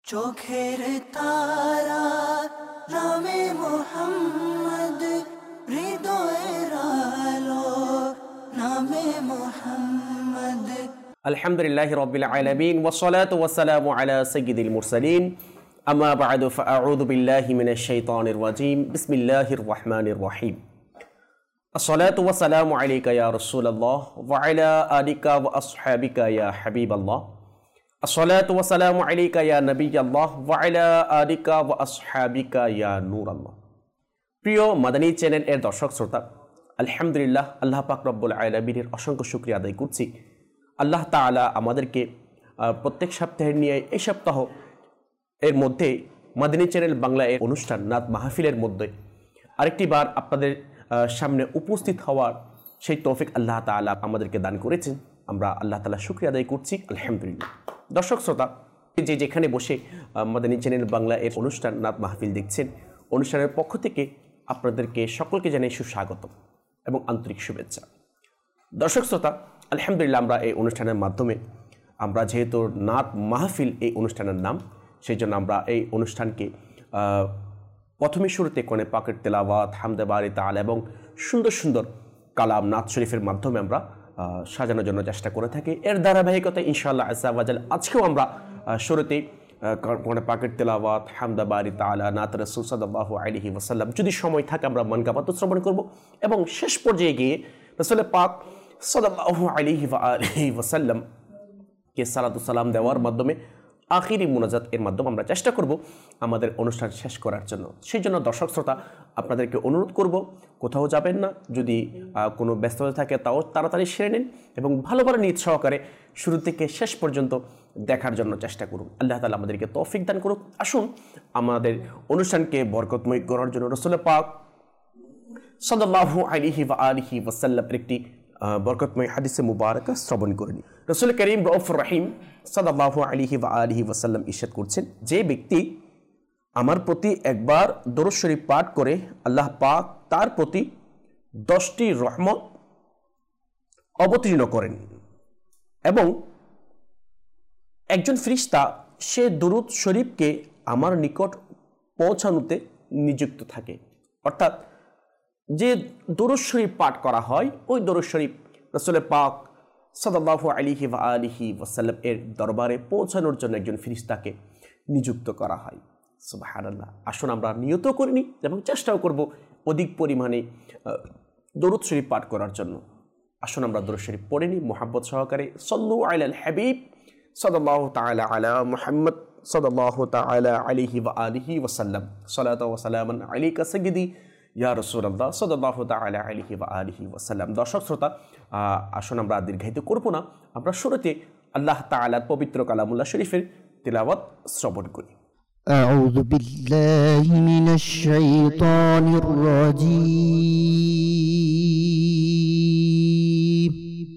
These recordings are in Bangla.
চোখের তারা নামে মোহাম্মদ, হৃদয়ের আলো নামে মোহাম্মদ। আলহামদুলিল্লাহি রাব্বিল আলামিন ওয়াসসালাতু ওয়াসসালামু আলা সাইয়্যিদিল মুরসালিন আম্মা বা'দু ফাআউযু বিল্লাহি মিনাশ শাইতানির রাজীম বিসমিল্লাহির রহমানির রহিম। আসসালাতু ওয়াসসালামু আলাইকা ইয়া রাসূলুল্লাহ ওয়া আলা আলিকা ওয়া আসহাবিকা ইয়া হাবিবাল্লাহ। আসসালাতু ওয়াসসালামু আলাইকা ইয়া নবিয়াল্লাহ ওয়া আলা আলিকা ওয়া আসহাবিকা ইয়া নূরাল্লাহ। প্রিয় মাদানী চ্যানেল এর দর্শক শ্রোতা, আলহামদুলিল্লাহ আল্লাহ পাক রব্বুল আলামিনের অসংখ্য শুকরিয়া আদায় করছি। আল্লাহ তাআলা আমাদেরকে প্রত্যেক সপ্তাহের নিয়ে এই সপ্তাহ এর মধ্যে মাদানী চ্যানেল বাংলা এর অনুষ্ঠান নাত মাহফিলের মধ্যে আরেকটি বার আপনাদের সামনে উপস্থিত হওয়ার সেই তৌফিক আল্লাহ তাআলা আমাদেরকে দান করেছেন। আমরা আল্লাহ তাআলা শুকরিয়া আদায় করছি আলহামদুলিল্লাহ। দর্শক শ্রোতা, যে যেখানে বসে মাদানী চ্যানেল বাংলা এর অনুষ্ঠান নাত মাহফিল দেখছেন, অনুষ্ঠানের পক্ষ থেকে আপনাদেরকে সকলকে জানাই সুস্বাগত এবং আন্তরিক শুভেচ্ছা। দর্শক শ্রোতা, আলহামদুলিল্লাহ আমরা এই অনুষ্ঠানের মাধ্যমে আমরা যেহেতু নাত মাহফিল এই অনুষ্ঠানের নাম, সেই জন্য আমরা এই অনুষ্ঠানকে প্রথমে শুরুতে কোরআন পাকের তেলাওয়াত, হামদে বারি তাআলা এবং সুন্দর সুন্দর কালাম নাত শরীফের মাধ্যমে আমরা সাজানোর জন্য চেষ্টা করে থাকি। এর ধারাবাহিকতায় ইনশাআল্লাহ আযজা ওয়া জাল আজকেও আমরা শুরুতে কোরআন পাকের তেলাওয়াত, হামদে বারি তাআলা, নাত রাসূল সাল্লাল্লাহু আলাইহি ওয়াসাল্লাম, যদি সময় থাকে আমরা মানকাবাত শ্রবণ করব এবং শেষ পর্যায়ে গিয়ে রাসূল পাক সাল্লাল্লাহু আলাইহি ওয়াসাল্লাম কে সালাতু সালাম দেওয়ার মাধ্যমে আখিরি মুনাজাত এর মাধ্যমে আমরা চেষ্টা করব আমাদের অনুষ্ঠান শেষ করার জন্য। সেই জন্য দর্শক শ্রোতা, আপনাদেরকে অনুরোধ করব কোথাও যাবেন না, যদি কোনো ব্যস্ততা থাকে তাও তাড়াতাড়ি সেরে নিন এবং ভালো নিয়ত সহকারে শুরু থেকে শেষ পর্যন্ত দেখার জন্য চেষ্টা করুন। আল্লাহ তাআলা আমাদেরকে তৌফিক দান করুক। আসুন আমাদের অনুষ্ঠানকে বরকতময় করার জন্য রাসূল পাক সাল্লাল্লাহু আলাইহি ওয়াসাল্লামের একটি বরকতময় হাদিসে মুবারাকা শ্রবণ করে নিই। রাসূল করিম রউফুর রহিম সাল্লাল্লাহু আলাইহি ওয়াসাল্লাম ইরশাদ করছেন, যে ব্যক্তি আমার প্রতি একবার দরুদ শরীফ পাঠ করে আল্লাহ পাক তার প্রতি 10টি রহমত অবতীর্ণ করেন এবং একজন ফেরেশতা সে দরুদ শরীফকে আমার নিকট পৌঁছানোতে নিযুক্ত থাকে। অর্থাৎ যে দরুদ শরীফ পাঠ করা হয়, ওই দরুদ শরীফ রাসূল পাক সাল্লাল্লাহু আলাইহি ওয়াসাল্লাম এর দরবারে পৌঁছানোর জন্য একজন ফেরেশতাকে নিযুক্ত করা হয়। সুবহানাল্লাহ। আসুন আমরা নিয়ত করে নিই এবং চেষ্টাও করব অধিক পরিমাণে দরুদ শরীফ পাঠ করার জন্য। আসুন আমরা দরুদ শরীফ পড়ে নিই মুহাব্বত সহকারে। সাল্লু আলাল হাবিব সাল্লাল্লাহু তাআলা আলা মুহাম্মদ সাল্লাল্লাহু তাআলা আলাইহি ওয়াসাল্লাম। সালাতু ওয়া সালামান আলাইকা সাইয়্যিদি ইয়া রাসূলুল্লাহ সাল্লাল্লাহু তাআলা আলাইহি ওয়াসাল্লাম। দর্শক শ্রোতা, আসুন আমরা দীর্ঘায়িত করব না, আমরা শুরুতে আল্লাহ তাআলার পবিত্র কালামুল্লাহ শরীফের তিলাওয়াত শ্রবণ করি। আউযু বিল্লাহি মিনাশ শাইতানির রাজীম।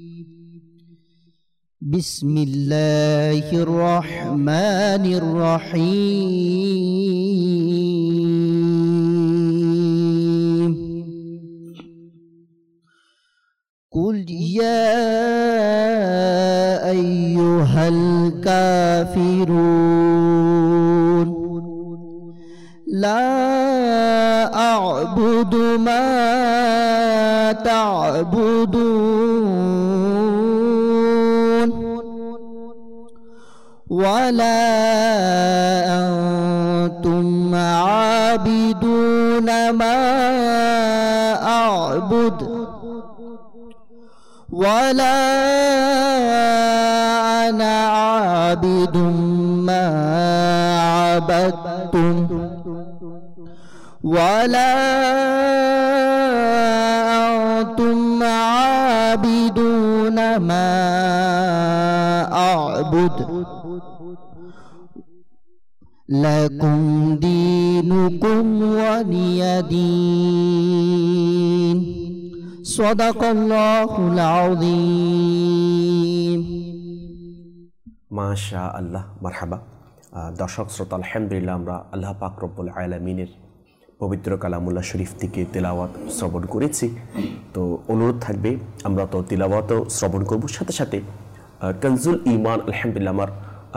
বিসমিল্লাহির রহমানির রহিম। কুল ইয়া আইয়ুহাল কাফিরুন লা আ'বুদু মা তা'বুদুন ওয়ালা আনতুম আ'বিদুনা মা আ'বুদ ولا أنا عابد ما عبدتم ولا أنتم عابدون ما أعبد لكم دينكم ولي دين সাদাকাল্লাহুল আযীম। মাশাআল্লাহ, মারহাবা। দর্শক শ্রোতা, আলহামদুলিল্লাহ আমরা আল্লাহ পাক রব্বুল আলামিনের পবিত্র কালামুল্লাহ শরীফ থেকে তিলাওয়াত শ্রবণ করেছি। তো অনুরোধ থাকবে আমরা তো তিলাওয়াতও শ্রবণ করব, সাথে সাথে কানজুল ঈমান আলহামদুলিল্লাহ আমার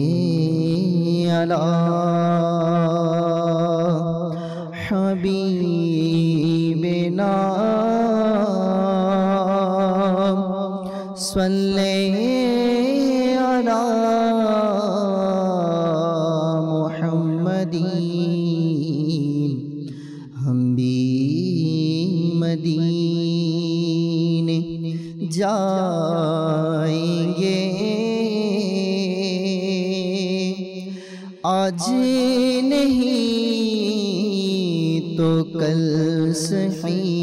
अला हबीबिना सल्ले अला मुहम्मदीन। हम भी मदीने जाएंगे आज नहीं तो कल सही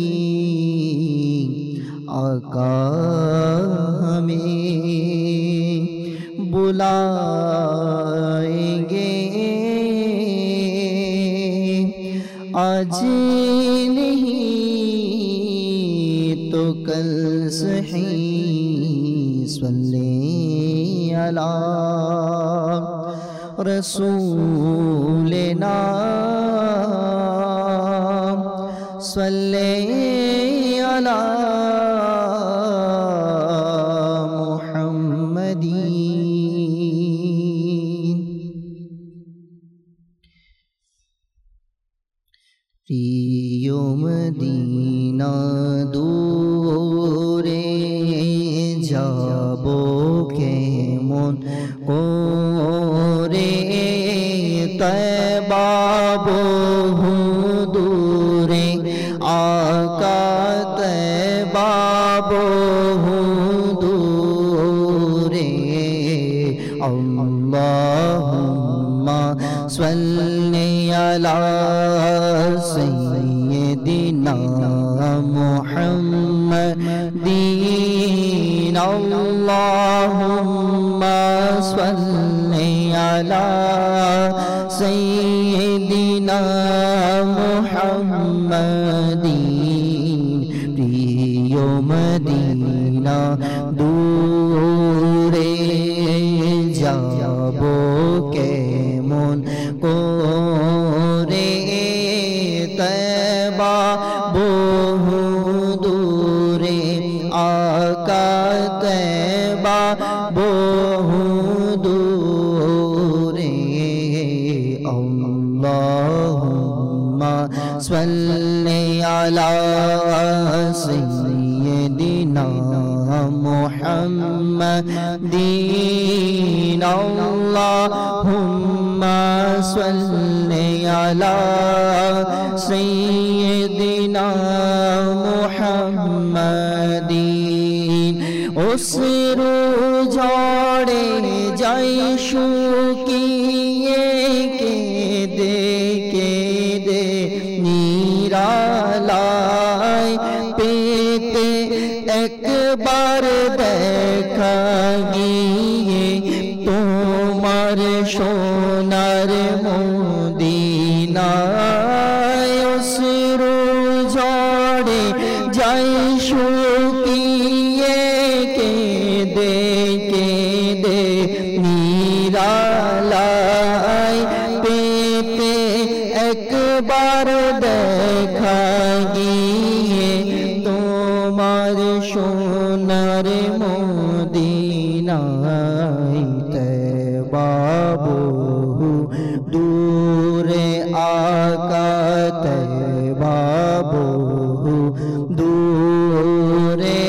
आका हमें बुलाएंगे। आज नहीं तो कल सही सल्ले अला रसूलना सल्ले अला मुहम्मदीन। प्रियो मदीना दूरे जाबो केमन कोरे तैबा बहु दूरे आका तैबा बहु दूरे। अल्लाहुम्मा सल्ली अला सय्यदिना मुहम्मदीन। अल्लाहुम्मा सल्ली अला सय्यदिना मुहम्मदीन। प्रियो मदीना दूरे जाबो केमन कोरे तैबा बहु दूरे आका तैबा बहु दूरे। अल्लाहुम्मा सल्ली अला सय्यदिना मुहम्मदीन। अल्लाहुम्मा सल्ली अला सय्यदिना मुहम्मदीन। उस रुझाड़े जाय शुकिए के दे निरालाय पेते एक बार देखा गিয়ে তোমার সোনার মদিনায়। उस रुझाड़े जाय शुकिए के दे निरालाय पेते एक बार देखा গিয়ে তোমার সোনার মদিনায়। তৈবা বহু दूरे आका तैबा बहु दूरे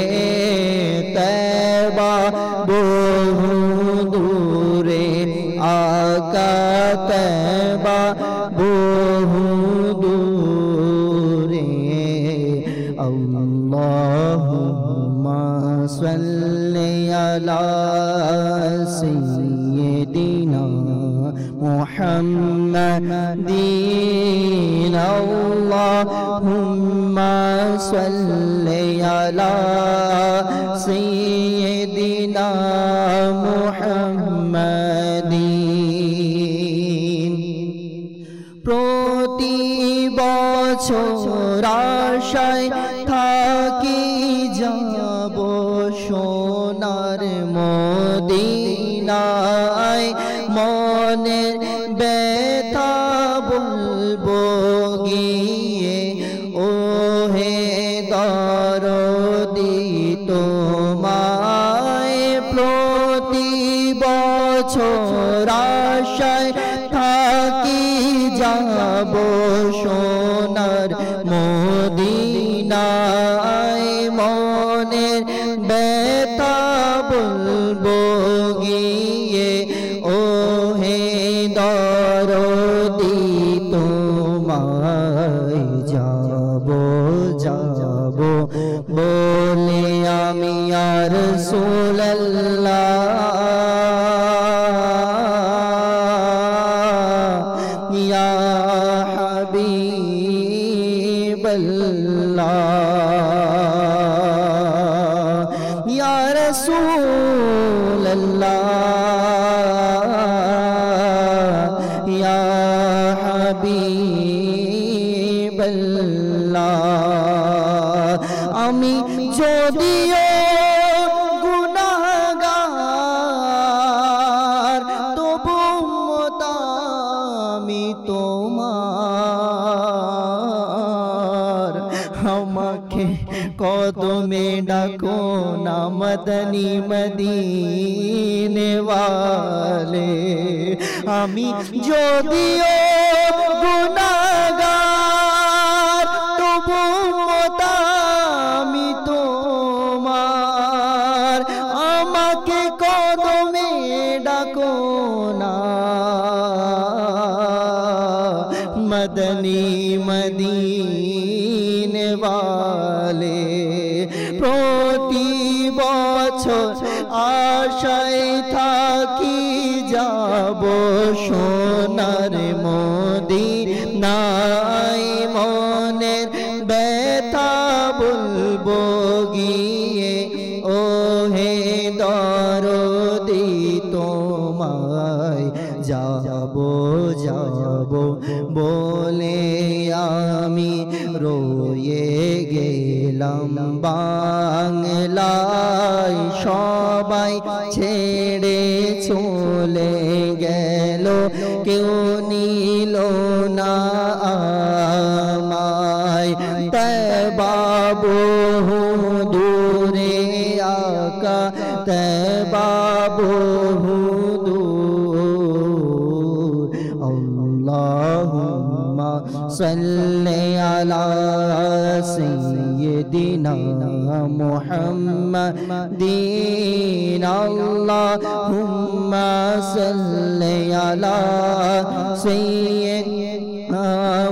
तैबा बहु दूरे आका तैबा बहु दूरे। अल्लाहुम्मा सल्ली अला सय्यदिना मुहम्मदीन। अल्लाहुम्मा सल्ली अला सय्यदिना मुहम्मदीन। প্রতি বছর আশায় থাকি যাব সোনার মদিনায়। মনের ব্যথা বলবো গিয়ে ওহে দরদি তোমায়। প্রতি বছর আশায় থাকি যাব সোনার মদিনায় মনের ব্যথা বলবো গিয়ে ও হে দরদি তোমায় যাব যাব বলে আমি আর রাসূলুল্লাহ ইয়া হাবিবাল্লাহ ইয়া রাসূলুল্লাহ ইয়া হাবিবাল্লাহ আমি যদিও গুনাহগার তবু আমি তোমার আমাকে কদমে ডাকো না মদনী মদিনে ওয়ালে আমি যদিও গুনাহগার তবু আমি তোমার আমাকে কদমে ডাকো না মদনী মদিনে ওয়ালে প্রতি বছর আশায় থাকি যাব সোনার মদিনায় মনের ব্যথা বলবো গিয়ে ও হে দরদি তোমায় যাব যাব বলে আমি রয়ে গেলাম বাংলায় সবাই ছেড়ে চলে গেল কেউ নিল না আমায় তবা বহু দূরে আকা তবা বহু দূর আল্লাহুম্মা সাল্লি আলা সাইয়্যিদিনা মুহাম্মাদিন আল্লাহুম্মা সাল্লি আলা সাইয়্যিদিনা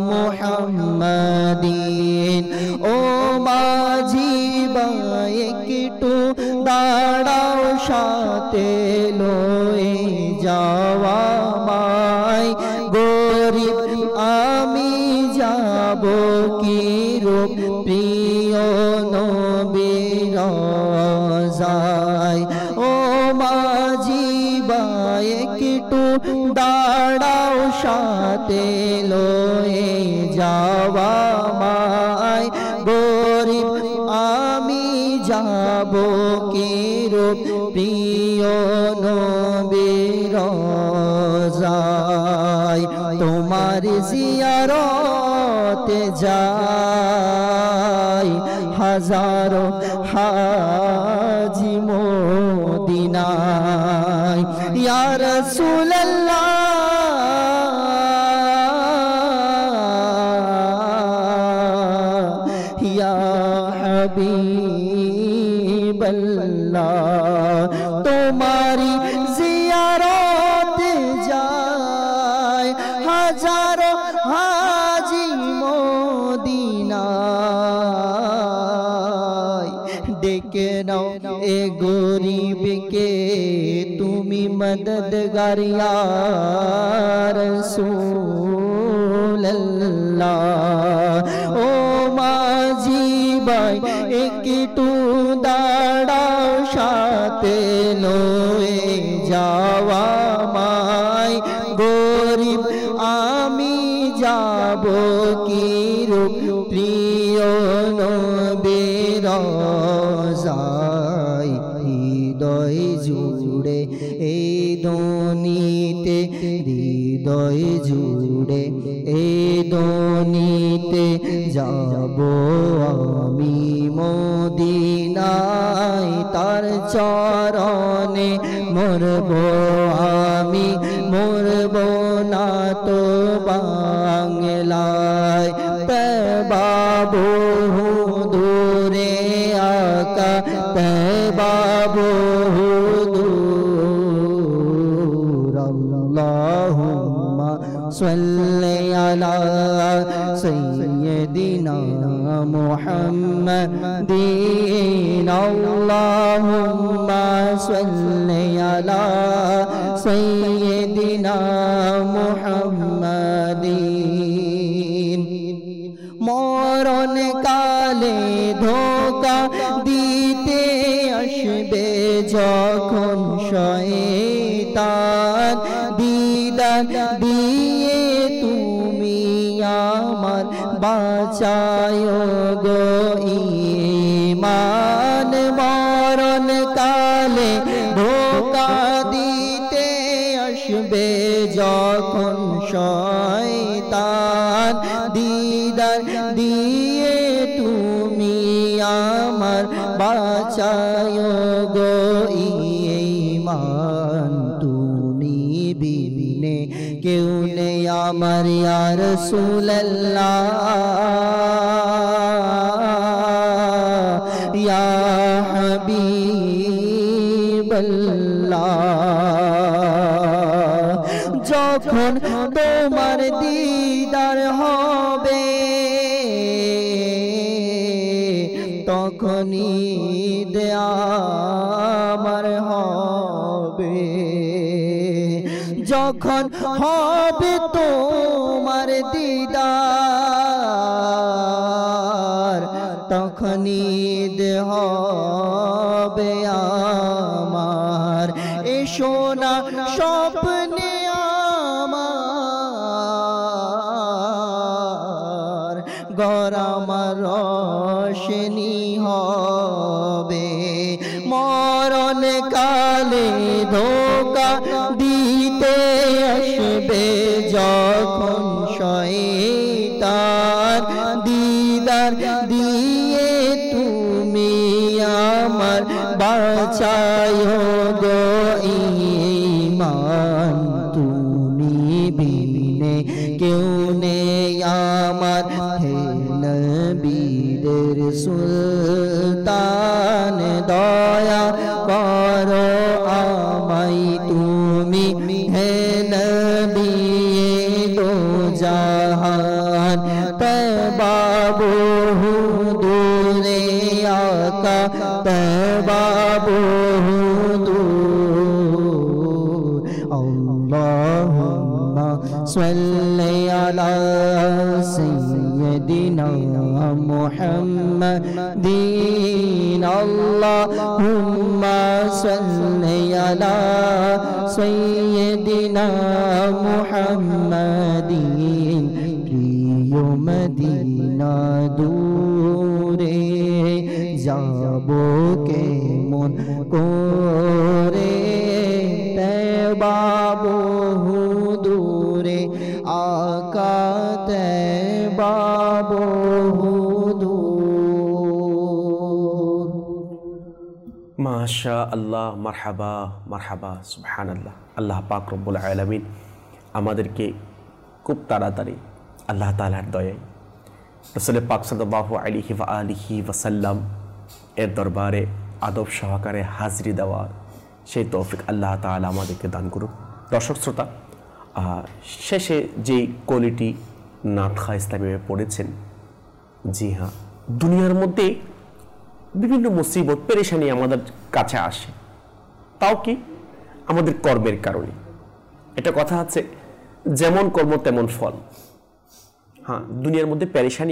মুহাম্মাদিন ও মাঝি ভাই একটু দাঁড়াও সাথে লয়ে যাওয়া মাই গরিব আমি যাব কি রূপ প্রিয় নবীর রওজায় ও মাঝি ভাই একটু দাঁড়াও সাথে লয়ে যাওয়া মাই গরিব আমি যাব কি রূপ প্রিয় নবীর রওজায় তোমার জিয়ারতে যাই হাজারো হাজি মদিনায় ইয়া রাসূলুল্লাহ ইয়া হাবিবাল্লাহ তোমারি জিয়ারত যায় হাজারো হাজি মদিনায় ডেকে নাও এ গরিবকে তুমি মদদগার ইয়া রাসূলুল্লাহ ও মাঝি ভাই একটু দাঁড়াও সাথে লয়ে যাওয়া মাই গরিব আমি যাব কি রূপ প্রিয় নবীর রওজায় হৃদয় জুড়ে এই দনিতে হৃদয় জুড়ে এই দনিতে যাব আমি মদিনায় তার চরণে মরব আমি করবো না তো বাংলায় তওবা বহু দূরে আকা তওবা বহু দূর আল্লাহুম্মা সাল্লি আলা সাইয়্যিদিনা মুহাম্মাদিন আল্লাহুম্মা সাল্লি আলা সাইয়্যিদিনা মুহাম্মাদিন মরণ কালে ধোঁকা দিতে আসবে যখন শয়তান দিদার দিয়ে তুমি আমার বাঁচায়ো গো ঈমান মরণ কালে ধোঁকা দিতে আসবে যখন শয়তান দিদার দিয়ে তুমি আমার বাঁচায়ো গো ঈমান তুমি বিনে কেউ নেই আমার ইয়া রাসূলুল্লাহ ইয়া হাবিবাল্লাহ যখন তোমার দিদার হবে তখনই আমার হবে যখন হবে তোমার দিদার তখনই হবে আমার এসো না স্বপ্নে আমার ঘর আমার রোশনি হবে মরণ কালে ধোঁকা দিতে আসবে যখন শয়তান দিদার দিয়ে তুমি আমার বাঁচায়ো গো ঈমান তুমি বিনে কেউ নেই আমার হে নবীদের সুলতান দয়া করো আমায় তুমি হে নবী দো জাহান তওবা বহু দূরে আকা তওবা বহু দূর আল্লাহুম্মা সাল্লি আলা সাইয়্যিদিনা মুহাম্মাদিন আল্লাহুম্মা সাল্লি আলা সাইয়্যিদিনা মুহাম্মাদিন প্রিয় মদিনা দূরে যাব কেমন করে তওবা বহু দূরে আকা তওবা বহু দূর মাশা আল্লাহ মারহাবা মারহাবা সুবহানাল্লাহ আল্লাহ পাক রব্বুল আলামিন আমাদেরকে খুব তাড়াতাড়ি আল্লাহ তাআলার দয়ায় রাসূল পাক সাল্লাল্লাহু আলাইহি ওয়া আলিহি ওয়াসাল্লাম এর দরবারে আদব সহকারে হাজিরি দেওয়ার সেই তৌফিক আল্লাহ তাআলা আমাদেরকে দান করুন। দর্শক শ্রোতা, শেষে যেই কোয়ালিটি নাতখা ইসলামে পড়েছেন, জি হ্যাঁ, দুনিয়ার মধ্যে বিভিন্ন মুসিবত পেরেশানি আমাদের কাছে আসে, তাও কি আমাদের কর্মের কারণে। এটা কথা আছে, যেমন কর্ম তেমন ফল। হ্যাঁ, দুনিয়ার মধ্যে পেরেশানি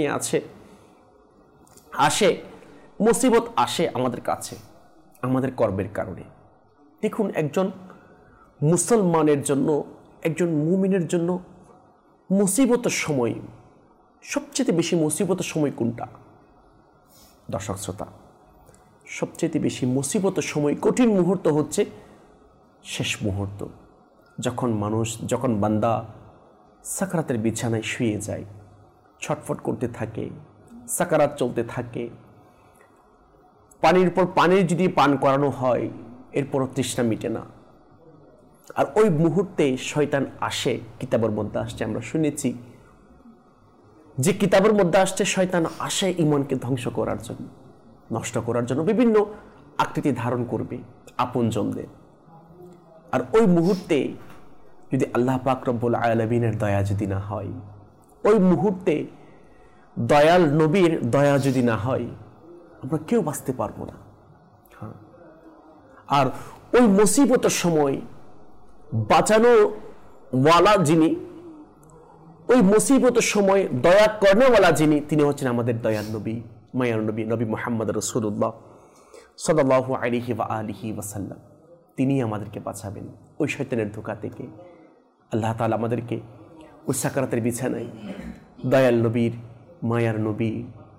আসে, মুসিবত আসে আমাদের কাছে আমাদের কর্মের কারণে। দেখুন, একজন মুসলমানের জন্য, একজন মুমিনের জন্য মুসিবতের সময়, সবচেয়ে বেশি মুসিবতের সময় কোনটা? দর্শক শ্রোতা, সবচেয়ে বেশি মুসিবতের সময়, কঠিন মুহূর্ত হচ্ছে শেষ মুহূর্ত, যখন বান্দা সাকারাতের বিছানায় শুয়ে যায়, ছটফট করতে থাকে, সাকারাত চলতে থাকে, পানির পর পানির যদি পান করানো হয় এরপরও তৃষ্ণা মিটে না, আর ওই মুহূর্তে শয়তান আসে, কিতাবের মধ্যে আসছে, আমরা শুনেছি যে কিতাবের মধ্যে আসছে শয়তান আসে ঈমানকে ধ্বংস করার জন্য, নষ্ট করার জন্য বিভিন্ন আকৃতি ধারণ করবে আপনজনদের। আর ওই মুহূর্তে যদি আল্লাহ পাক রব্বুল আলামিনের দয়া যদি না হয়, ওই মুহূর্তে দয়াল নবীর দয়া যদি না হয়, আমরা কেউ বাঁচতে পারবো না। আর ওই মুসিবতের সময় বাঁচানো ওয়ালা যিনি, ওই মুসিবতের সময় দয়া কর্নেওয়ালা যিনি, তিনি হচ্ছেন আমাদের দয়াল নবী, মায়ার নবী, নবী মুহাম্মদ রাসূলুল্লাহ সাল্লাল্লাহু আলাইহি ওয়া আলিহি ওয়াসাল্লাম। তিনি আমাদেরকে বাঁচাবেন ওই শয়তানের ধোঁকা থেকে। আল্লাহ তাআলা আমাদেরকে ওই সাকারাতের বিছানায় দয়াল নবীর, মায়ার নবী,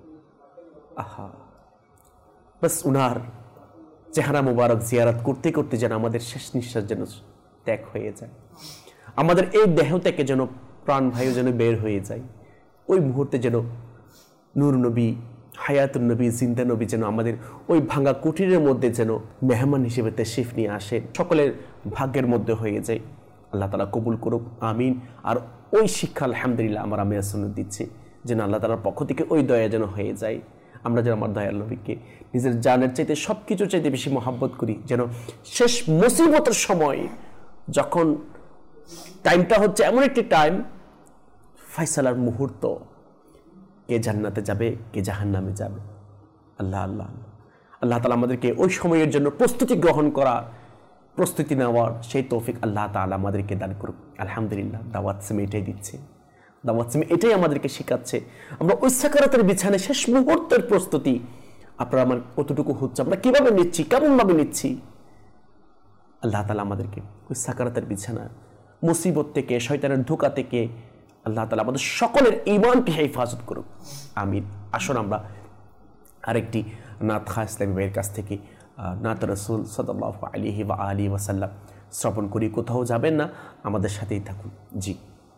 বাস উনার চেহারা মুবারক জিয়ারত করতে করতে যেন আমাদের শেষ নিঃশ্বাস যেন ত্যাগ হয়ে যায়, আমাদের এই দেহ থেকে যেন প্রাণ বায়ু যেন বের হয়ে যায়, ওই মুহূর্তে যেন নূর নবী, হায়াতুন নবী, জিন্দা নবী যেন আমাদের ওই ভাঙা কুটিরের মধ্যে যেন মেহমান হিসেবে তাশরিফ নিয়ে আসেন, সকলের ভাগ্যের মধ্যে হয়ে যায়। আল্লাহ তাআলা কবুল করুক, আমিন। আর ওই শিক্ষা আলহামদুলিল্লাহ আমরা সুন্নাত দিচ্ছি যেন আল্লাহ তাআলার পক্ষ থেকে ওই দয়া যেন হয়ে যায়। আমরা যেন আমার দয়াল নবীকে নিজের জানের চাইতে সব কিছুর চাইতে বেশি মহাব্বত করি, যেন শেষ মুসিবতের সময় যখন টাইমটা হচ্ছে এমন একটি টাইম, ফয়সালার মুহূর্ত, কে জান্নাতে যাবে কে জাহান্নামে যাবে, আল্লাহ আল্লাহ আল্লাহ তাআলা আমাদেরকে ওই সময়ের জন্য প্রস্তুতি গ্রহণ করার, প্রস্তুতি নেওয়ার সেই তৌফিক আল্লাহ তাআলা আমাদেরকে দান করুক। আলহামদুলিল্লাহ দাওয়াত সিমে এটাই দিচ্ছে, দাওয়াত সিমে এটাই আমাদেরকে শেখাচ্ছে। আমরা ওই সাকারাতের বিছানায় শেষ মুহূর্তের প্রস্তুতি আপনারা আমার কতটুকু হচ্ছে, আমরা কিভাবে নিচ্ছি, কেমনভাবে নিচ্ছি, আল্লাহ তাআলা আমাদেরকে ওই সাকারাতের বিছানা মুসিবত থেকে, শয়তানের ধোঁকা থেকে আল্লাহ তাআলা আমাদের সকলের ঈমানকে হেফাজত করুক, আমিন। আসুন আমরা আরেকটি নাত খা ইসলামী ভাইয়ের কাছ থেকে নাত রাসূল সাল্লাল্লাহু আলাইহি ওয়া আলিহি ওয়াসাল্লাম শ্রবণ করি। কোথাও যাবেন না, আমাদের সাথেই থাকুন। জি।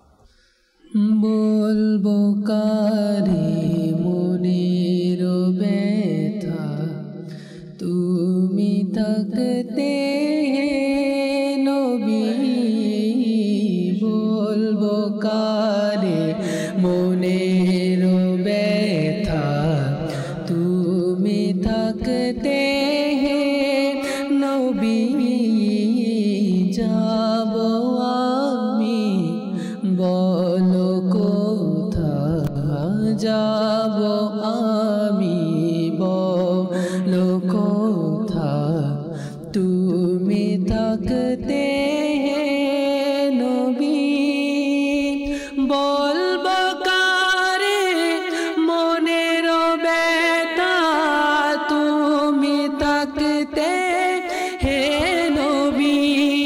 বলবো কারে মনের ব্যথা, তুমি থাকতে নবী, বলবো কারে মনের ব্যথা, তুমি থাকতে নবী, যাব আমি বলো কোথা, যাব আমি বলো কোথা, তুমি থাকতে নবী, বলবো কারে মনের ব্যথা, তুমি থাকতে হে নবী,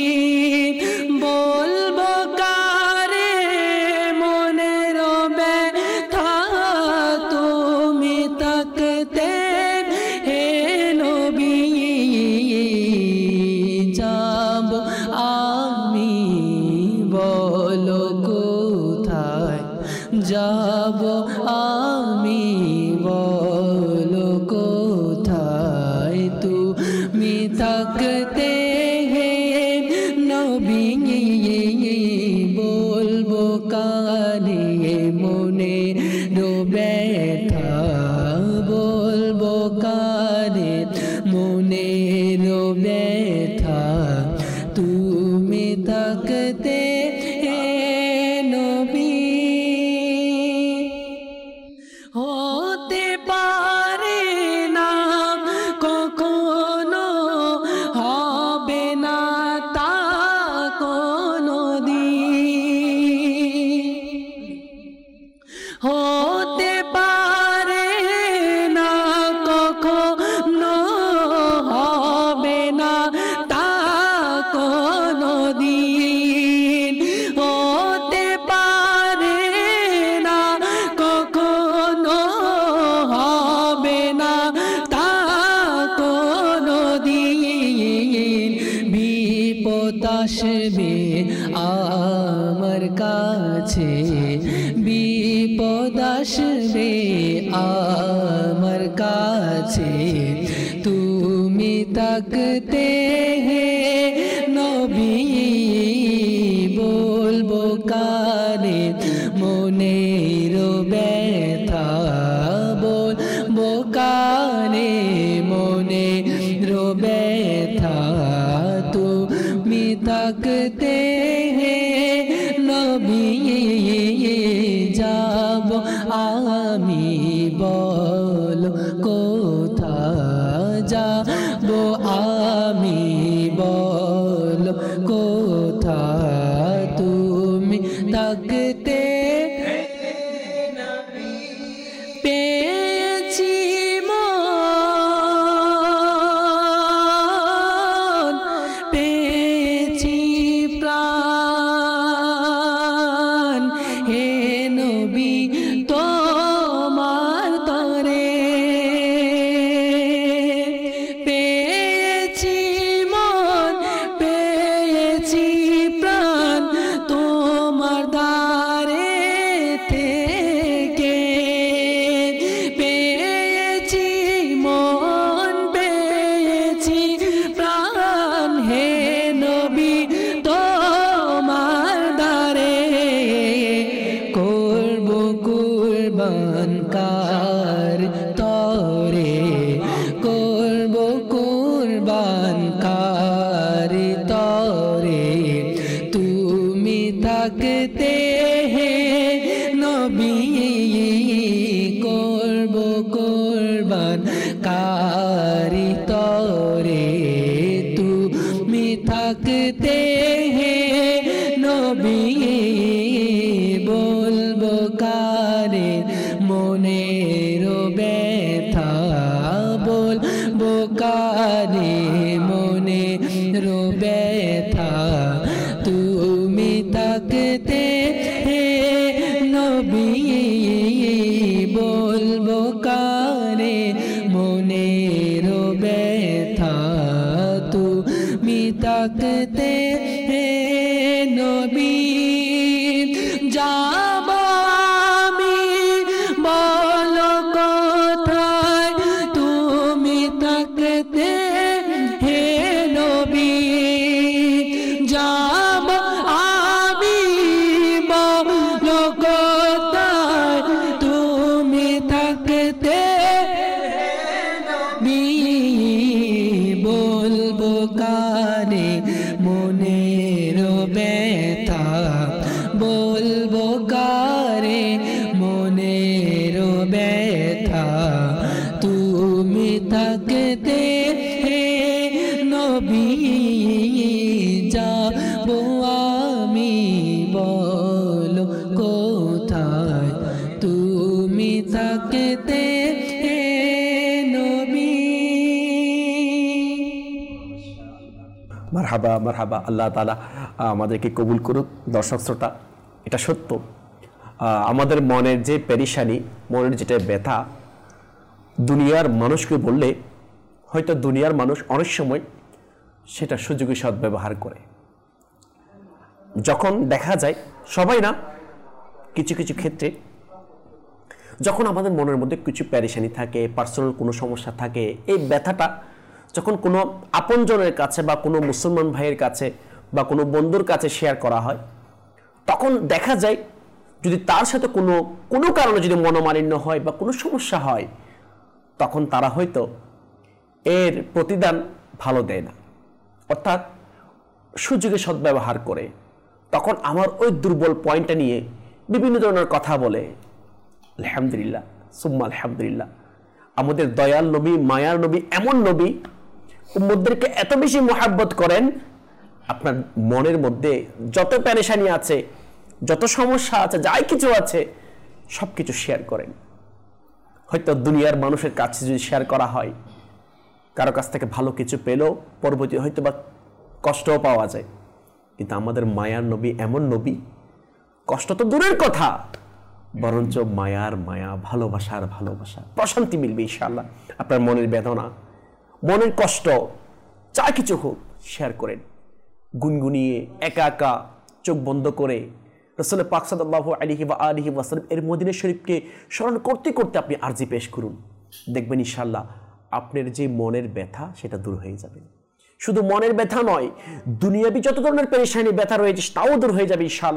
বলবো কারে মনের ব্যথা, তুমি থাকতে হে নবী, যাব আমি বলো কোথায়, যাব আমি বলো কোথায়, তুমি থাকতে হে নবী, বলবো কানে মনে ব্যথা, বলবো কানে মনে ব্যথা, তুমি থাকতে হে নবী, হতে পারে না কখনো, হবে না তা কোনো দিন, হতে পারে না কখনো, হবে না তা কোনো দিন, হতে পারে না কখনো, হবে না তা কোনো দিন, বিপদ আসবে আমার কাছে, বিপদ আসবে আমার কাছে, তুমি থাকতে হে নবী, কানে মনের ব্যথা বলবো কানে মনের ব্যথা তুমি থাকতে নবী যাব আমি বলো কোথা যাব আমি বলো কোথা তুমি থাকতে পেয়েছি মন পেয়েছি প্রাণ হে নবী তোমার তরে পেয়েছি মন পেয়েছি প্রাণ তোমার দ্বারে থেকে পেয়েছি মন পেয়েছি প্রাণ হে নবী তোমার দ্বারে করব কুরবান কার তরে করব কুরবান কার তরে তুমি থাকতে হে নবী করব কুরবান কার তরে তুমি থাকতে হে নবী বলবো কারে মনের ব্যথা বলবো কারে মনের ব্যথা তুমি থাকতে হে নবী বলবো কারে মনের ব্যথা তুমি থাকতে হে নবী যাব আমি বলো কোথায় তুমি থাকতে হে নবী যাব আমি বলো কোথায় তুমি থাকতে বলবো কানে মনের ব্যথা বলবো কারে মনের ব্যথা তুমি থাকতে হে নবী যাবো আমি বলো কোথায় তুমি থাকতে হে নবী। মারহাবা মারহাবা, আল্লাহ তাআলা আমাদেরকে কবুল করুক। দর্শক শ্রোতা, এটা সত্য, আমাদের মনের যে পেরেশানি, মনের যেটা ব্যথা, দুনিয়ার মানুষকে বললে হয়তো দুনিয়ার মানুষ অনেক সময় সেটা সুযোগে সদ্ব্যবহার করে। যখন দেখা যায়, সবাই না, কিছু কিছু ক্ষেত্রে যখন আমাদের মনের মধ্যে কিছু পেরেশানি থাকে, পার্সোনাল কোনো সমস্যা থাকে, এই ব্যথাটা যখন কোনো আপনজনের কাছে বা কোনো মুসলমান ভাইয়ের কাছে বা কোনো বন্ধুর কাছে শেয়ার করা হয়, তখন দেখা যায় যদি তার সাথে কোনো কারণে যদি মনোমালিন্য হয় বা কোনো সমস্যা হয়, তখন তারা হয়তো এর প্রতিদান ভালো দেয় না, অর্থাৎ সুযোগে সদ্ব্যবহার করে। তখন আমার ওই দুর্বল পয়েন্টটা নিয়ে বিভিন্ন ধরনের কথা বলে। আলহামদুলিল্লাহ সুম্মা আলহামদুলিল্লাহ, আমাদের দয়াল নবী, মায়ার নবী, এমন নবী উম্মতদেরকে এত বেশি মহাব্বত করেন, আপনার মনের মধ্যে যত পেরেশানি আছে, যত সমস্যা আছে, যাই কিছু আছে, সব কিছু শেয়ার করেন। হয়তো দুনিয়ার মানুষের কাছে যদি শেয়ার করা হয়, কারো কাছ থেকে ভালো কিছু পেলেও পরবর্তী হয়তো বা কষ্টও পাওয়া যায়, কিন্তু আমাদের মায়ার নবী এমন নবী, কষ্ট তো দূরের কথা, বরঞ্চ মায়ার মায়া, ভালোবাসার ভালোবাসা, প্রশান্তি মিলবে ইনশাআল্লাহ। আপনার মনের বেদনা, মনের কষ্ট, যা কিছু হোক শেয়ার করেন, গুনগুনিয়ে একা একা চোখ বন্ধ করে রাসূল পাক সাল্লাল্লাহু আলাইহি ওয়া আলিহি ওয়াসাল্লাম এর মদিনা শরীফকে স্মরণ করতে করতে আপনি আরজি পেশ করুন, দেখবেন ইনশাআল্লাহ আপনার যে মনের ব্যথা সেটা দূর হয়ে যাবে। শুধু মনের ব্যথা নয়, দুনিয়াবি যত ধরনের পেরেশানি ব্যথা রয়েছে তাও দূর হয়ে যাবে ইনশাআল্লাহ।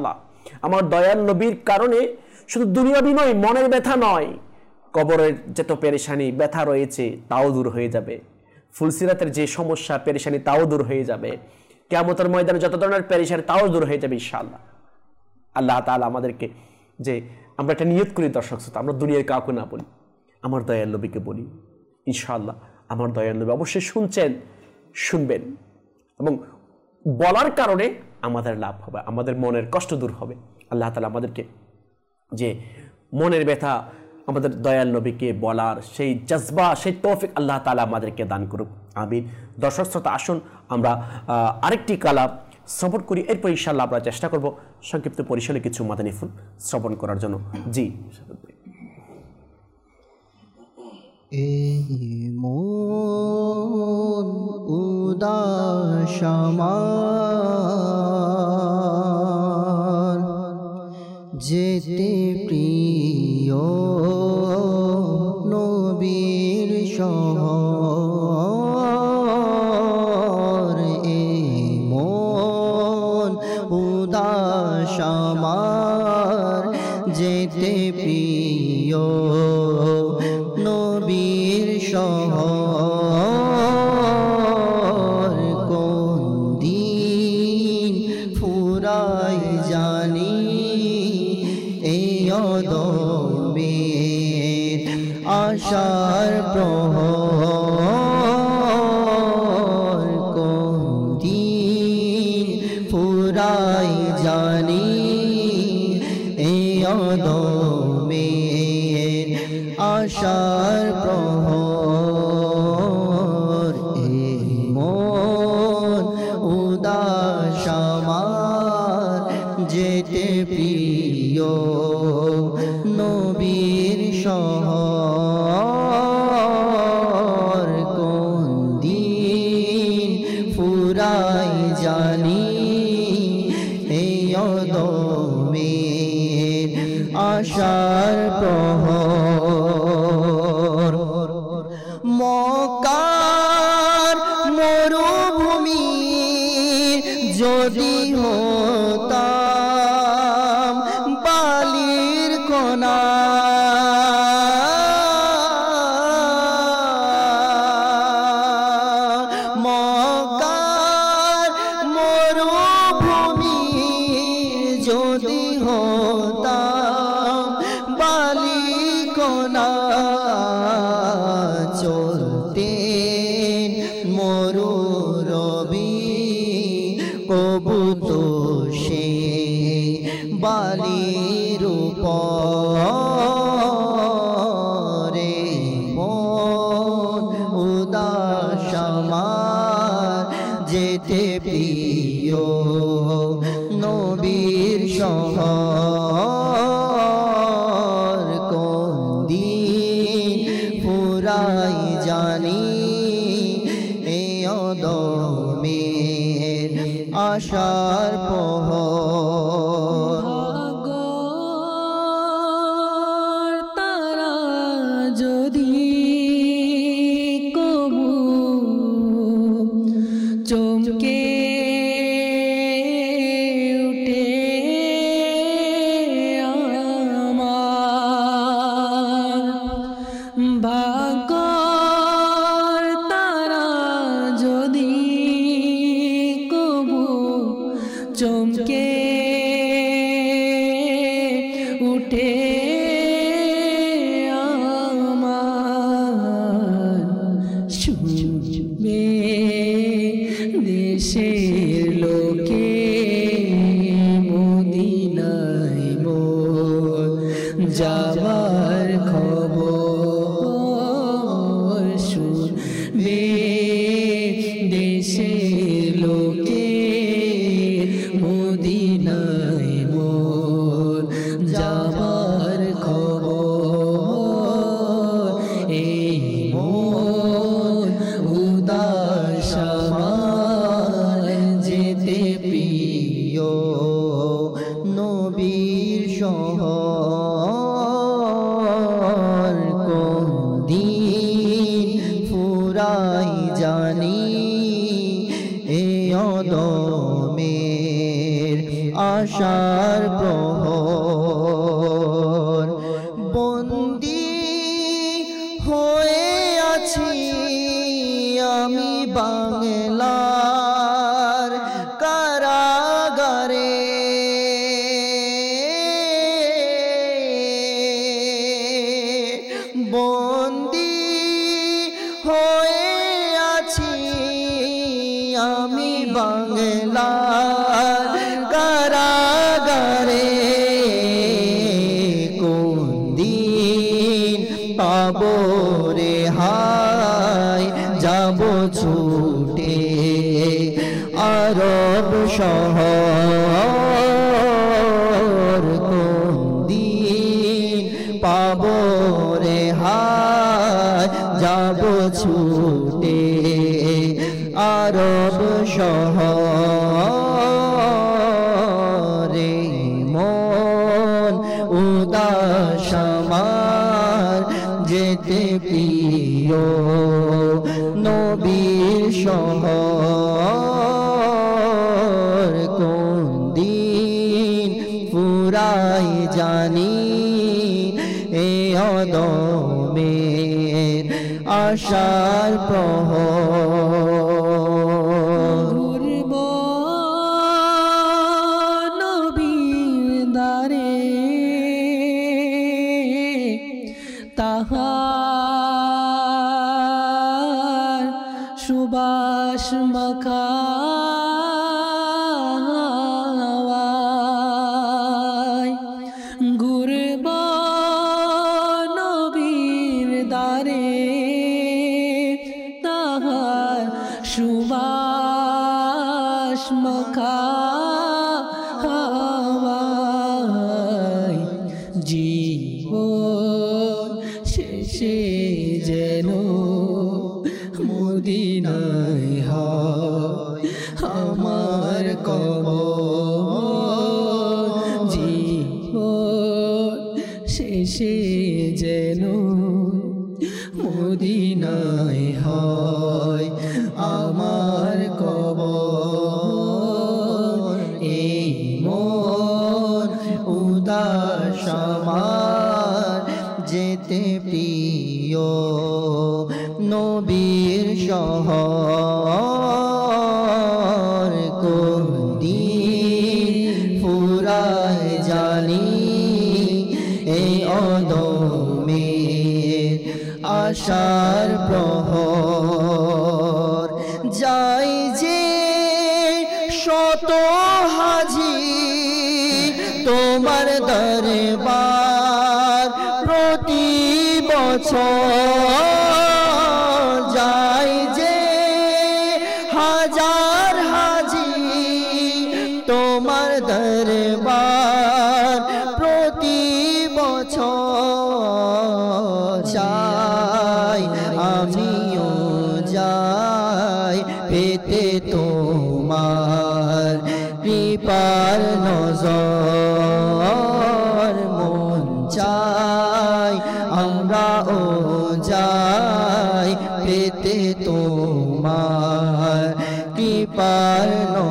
আমার দয়াল নবীর কারণে শুধু দুনিয়াবি নয়, মনের ব্যথা নয়, কবরের যত পেরেশানি ব্যথা রয়েছে তাও দূর হয়ে যাবে, ফুলসিরাতের যে সমস্যা পেরেশানি তাও দূর হয়ে যাবে, কিয়ামতের ময়দানে যত ধরনের পেরেশানি তাও দূর হয়ে যাবে ইনশাআল্লাহ। আল্লাহ তাআলা আমাদেরকে যে আমরা একটা নিয়ত করি দর্শক শ্রোতা, আমরা দুনিয়ার কাউকে না বলি, আমার দয়াল নবীকে বলি, ইনশাআল্লাহ আমার দয়াল নবী অবশ্যই শুনছেন, শুনবেন, এবং বলার কারণে আমাদের লাভ হবে, আমাদের মনের কষ্ট দূর হবে। আল্লাহ তাআলা আমাদেরকে যে মনের ব্যথা আমাদের দয়াল নবীকে বলার সেই জজবা, সেই তৌফিক আল্লাহ তাআলা আমাদেরকে দান করুক, আমিন। দর্শক শ্রোতা, আসুন আমরা আরেকটি কালাম শ্রবণ করি, এরপর ইনশাআল্লাহ আমরা চেষ্টা করব সংক্ষিপ্ত পরিসরে কিছু মাদানী ফুল শ্রবণ করার জন্য। জি, মন উদাস আমার, যেতে প্রিয় নবীর শহর, মন উদাস আমার, যেতে প্রিয় নবীর শহর, কোন দিন ফুরাই জানি এই অদমের আশার প্রহর, কোন দিন ফুরাই জানি এই অদমের আশার প্রহর, মন উদাস আমার, যেতে প্রিয় নবীর শহর, কোন দিন ফুরাই জানি এই অদমের আশার প্রহর, মক্কার মরুভূমি যদি হতাম বালির কণা, মক্কার মরুভূমি যদি হতাম বালির কণা, চলতেন মরু রবি কবুত সে বালির উপরে, মন উদাস আমার, যেতে প্রিয় নবীর শহর, কোন দিন ফুরাই জানি এই অদমের আশার প্রহর, তারা যদি কবু চমকে উঠে আমার, ভাগ্যর তারা যদি কবু চমকে উঠে আমার, শুনবে দেশের লোকে মদিনায় মোর যাবার খবর, শুনবে দেশের লোকে মদিনায় মোর যাবার খবর, এই মন উদাস আমার, যেতে প্রিয় নবীর শহর, কোন দিন ফুরাই জানি এই অদমের আশা আশার প্রহর বন্দী হয়ে আছি আমি বাংলার কারাগারে বন্দী হয়ে আছি আমি বাংলার কারাগারে কোন দিন পাবো রেহাই যাব ছুটে আরব শহর কোন দিন পাবো রেহাই যাব ছুটে আরব শহরে মন উদাস আমার যেতে প্রিয় নবীর শহর কোন দিন ফুরাই জানি এ অদমের আশার প্রহর ঘুরব নবীর দ্বারে তাহার সুবাস মাখা ঘুরব নবীর দ্বারে তাহার সুবাস মাখা হাওয়ায় জীবন শেষে যেন মদিনায় হয় আমার কবর জীবন শেষে যেন মদিনায় হয় আমার কবর এই মন উদাস আমার যেতে প্রিয় নবীর শহর কোন দিন ফুরায় জানি এই অদমের আশার প্রহর যাই যে শত হাজি তোমার দরবার প্রতি বছর যাই যে হাজার হাজি তোমার দরবার প্রতি বছর চাই আমিও যাই পেতে তোমার কৃপার নজর মন চাই আমরাও যাই পেতে তোমার কৃপার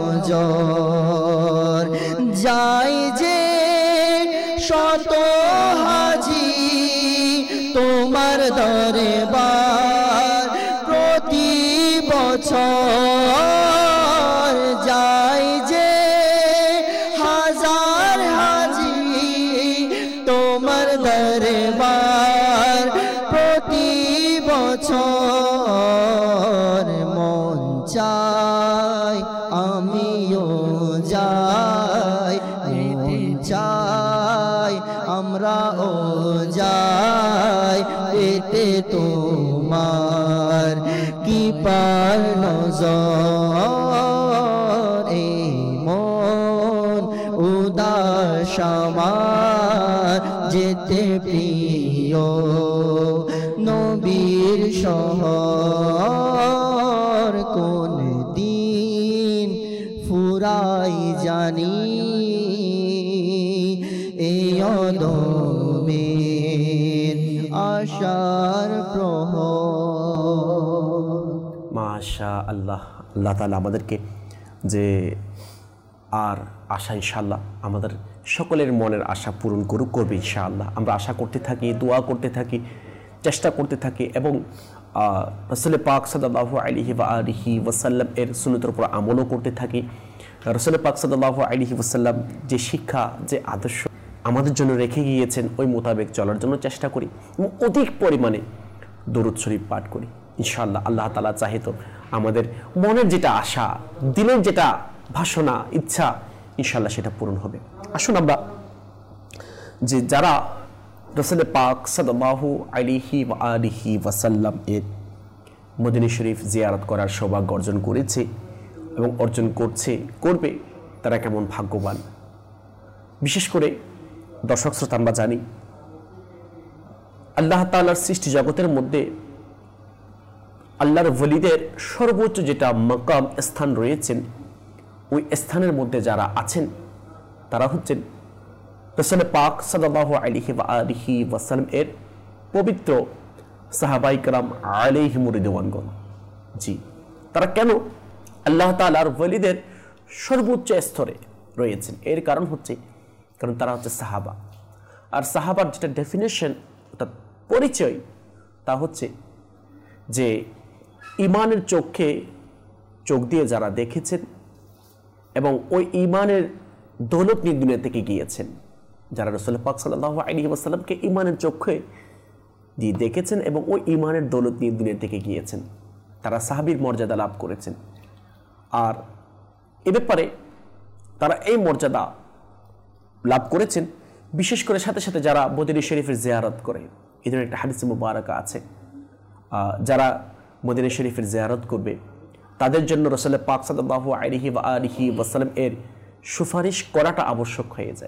নজর যাই যে শত হাজি তোমার দরবার প্রতি বছর যাই যে হাজার হাজি তোমার দরবার প্রতি বছর মন চাই আমিও যাই মন চাই আমরাও যাই পেতে তোমার কৃপার নজর এই মন উদাস আমার যেতে প্রিয় নবীর শহর কোন দিন ফুরাই জানি এই অদমের আশার প্রহর। মাশা আল্লাহ, আল্লাহ তাআলা আমাদেরকে যে আর আশা ইনশাআল্লাহ আমাদের সকলের মনের আশা পূরণ করবে ইনশাআল্লাহ। আমরা আশা করতে থাকি, দোয়া করতে থাকি, চেষ্টা করতে থাকি এবং রাসূল পাক সাল্লাল্লাহু আলাইহি ওয়া আলিহি ওয়াসাল্লাম এর সুন্নতের উপর আমলও করতে থাকি। রাসূল পাক সাল্লাল্লাহু আলাইহি ওয়াসাল্লাম যে শিক্ষা, যে আদর্শ আমাদের জন্য রেখে গিয়েছেন ওই মোতাবেক চলার জন্য চেষ্টা করি এবং অধিক পরিমাণে দরুদ শরীফ পাঠ করি ইনশাআল্লাহ। আল্লাহ তাআলা চাহে তো আমাদের মনের যেটা আশা, দিলের যেটা বাসনা, ইচ্ছা, ইনশাআল্লাহ সেটা পূরণ হবে। আসুন আমরা যে যারা রাসূল পাক সাল্লাল্লাহু আলাইহি ওয়া আলিহি ওয়াসাল্লাম এর মদিনা শরীফ জিয়ারত করার সৌভাগ্য অর্জন করেছে এবং অর্জন করবে, তারা কেমন ভাগ্যবান। বিশেষ করে দর্শক শ্রোতা, আমরা জানি আল্লাহ তাআলার সৃষ্টি জগতের মধ্যে আল্লাহর ওলিদের সর্বোচ্চ যেটা মাকাম, স্থান রয়েছেন, ওই স্থানের মধ্যে যারা আছেন তারা হচ্ছেন রাসূল পাক সাল্লাল্লাহু আলাইহি ওয়া আলিহি ওয়াসাল্লাম এর পবিত্র সাহাবায়ে কেরাম আলাইহিমুর রিদওয়ানগণ। জি, তারা কেন আল্লাহ তাআলার ওলিদের সর্বোচ্চ স্তরে রয়েছেন? এর কারণ হচ্ছে কারণ তারা হচ্ছে সাহাবা। আর সাহাবার যেটা ডেফিনেশন, অর্থাৎ পরিচয়, তা হচ্ছে যে ইমানের চোখে চোখ দিয়ে যারা দেখেছেন এবং ওই ইমানের দৌলত নিয়ে দুনিয়া থেকে গিয়েছেন, যারা রাসূল পাক সাল্লাল্লাহু আলাইহি ওয়াসাল্লামকে ইমানের চোখে দিয়ে দেখেছেন এবং ওই ইমানের দৌলত নিয়ে দুনিয়া থেকে গিয়েছেন, তারা সাহাবীর মর্যাদা লাভ করেছেন। আর এ ব্যাপারে তারা এই মর্যাদা লাভ করেছেন বিশেষ করে সাথে সাথে যারা মদিনা শরীফের জিয়ারত করে। এই ধরনের একটা হাদিস মুবারাকা আছে, যারা মদিনা শরীফের জিয়ারত করবে তাদের জন্য রাসূল পাক সাল্লাল্লাহু আলাইহি ওয়া আলিহি ওয়াসাল্লাম এর সুপারিশ করাটা আবশ্যক হয়ে যায়।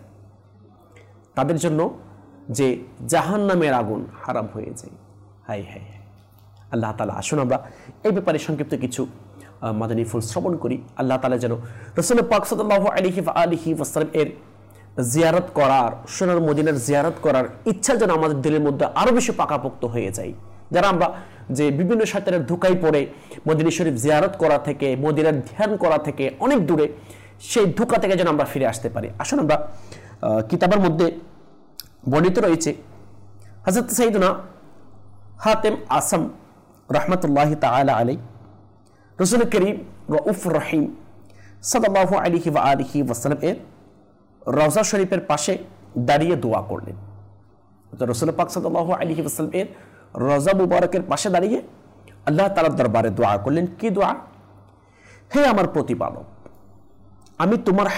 তাদের জন্য যে জাহান্নামের আগুন হারাম হয়ে যায়। হায় হায় হায়, আল্লাহ তাআলা, আসুন আমরা এই ব্যাপারে সংক্ষিপ্ত কিছু মাদানী ফুল শ্রবণ করি। আল্লাহ তাআলা যেন রাসূল পাক সাল্লাল্লাহু আলাইহি ওয়া আলিহি ওয়াসাল্লাম এর জিয়ারত করার, সোনার মদিনার জিয়ারত করার ইচ্ছা যেন আমাদের দিলের মধ্যে আরো বেশি পাকাপোক্ত হয়ে যায়। যারা আমরা যে বিভিন্ন শয়তানের ধোঁকায় পড়ে মদিনা শরীফ জিয়ারত করা থেকে, মদিনার ধ্যান করা থেকে অনেক দূরে, সেই ধোঁকা থেকে যেন আমরা ফিরে আসতে পারি। আসুন আমরা কিতাবের মধ্যে বর্ণিত রয়েছে হযরত সাইয়্যিদুনা হাতেম আসম রাহমাতুল্লাহি তাআলা আলাইহি রাসূল করিম রাউফুর রহিম সাল্লাল্লাহু আলাইহি ওয়া আলিহি ওয়াসাল্লাম এর রওজা শরীফের পাশে দাঁড়িয়ে দোয়া করলেন। রাসূল পাক সাল্লাল্লাহু আলাইহি ওয়াসাল্লাম এর রওজা মুবারকের পাশে দাঁড়িয়ে আল্লাহ তাআলার দরবারে দোয়া করলেন। কি দোয়া? হে আমার প্রতিপালক, আমি তোমার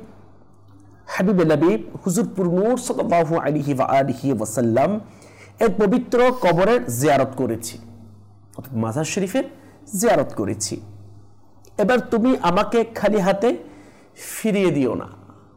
হাবিবে নবী হুজুর পুর নূর সাল্লাল্লাহু আলাইহি ওয়া আলিহি ওয়াসাল্লাম এর পবিত্র কবরের জিয়ারত করেছি, অর্থাৎ মাজার শরীফের জিয়ারত করেছি। এবার তুমি আমাকে খালি হাতে ফিরিয়ে দিও না।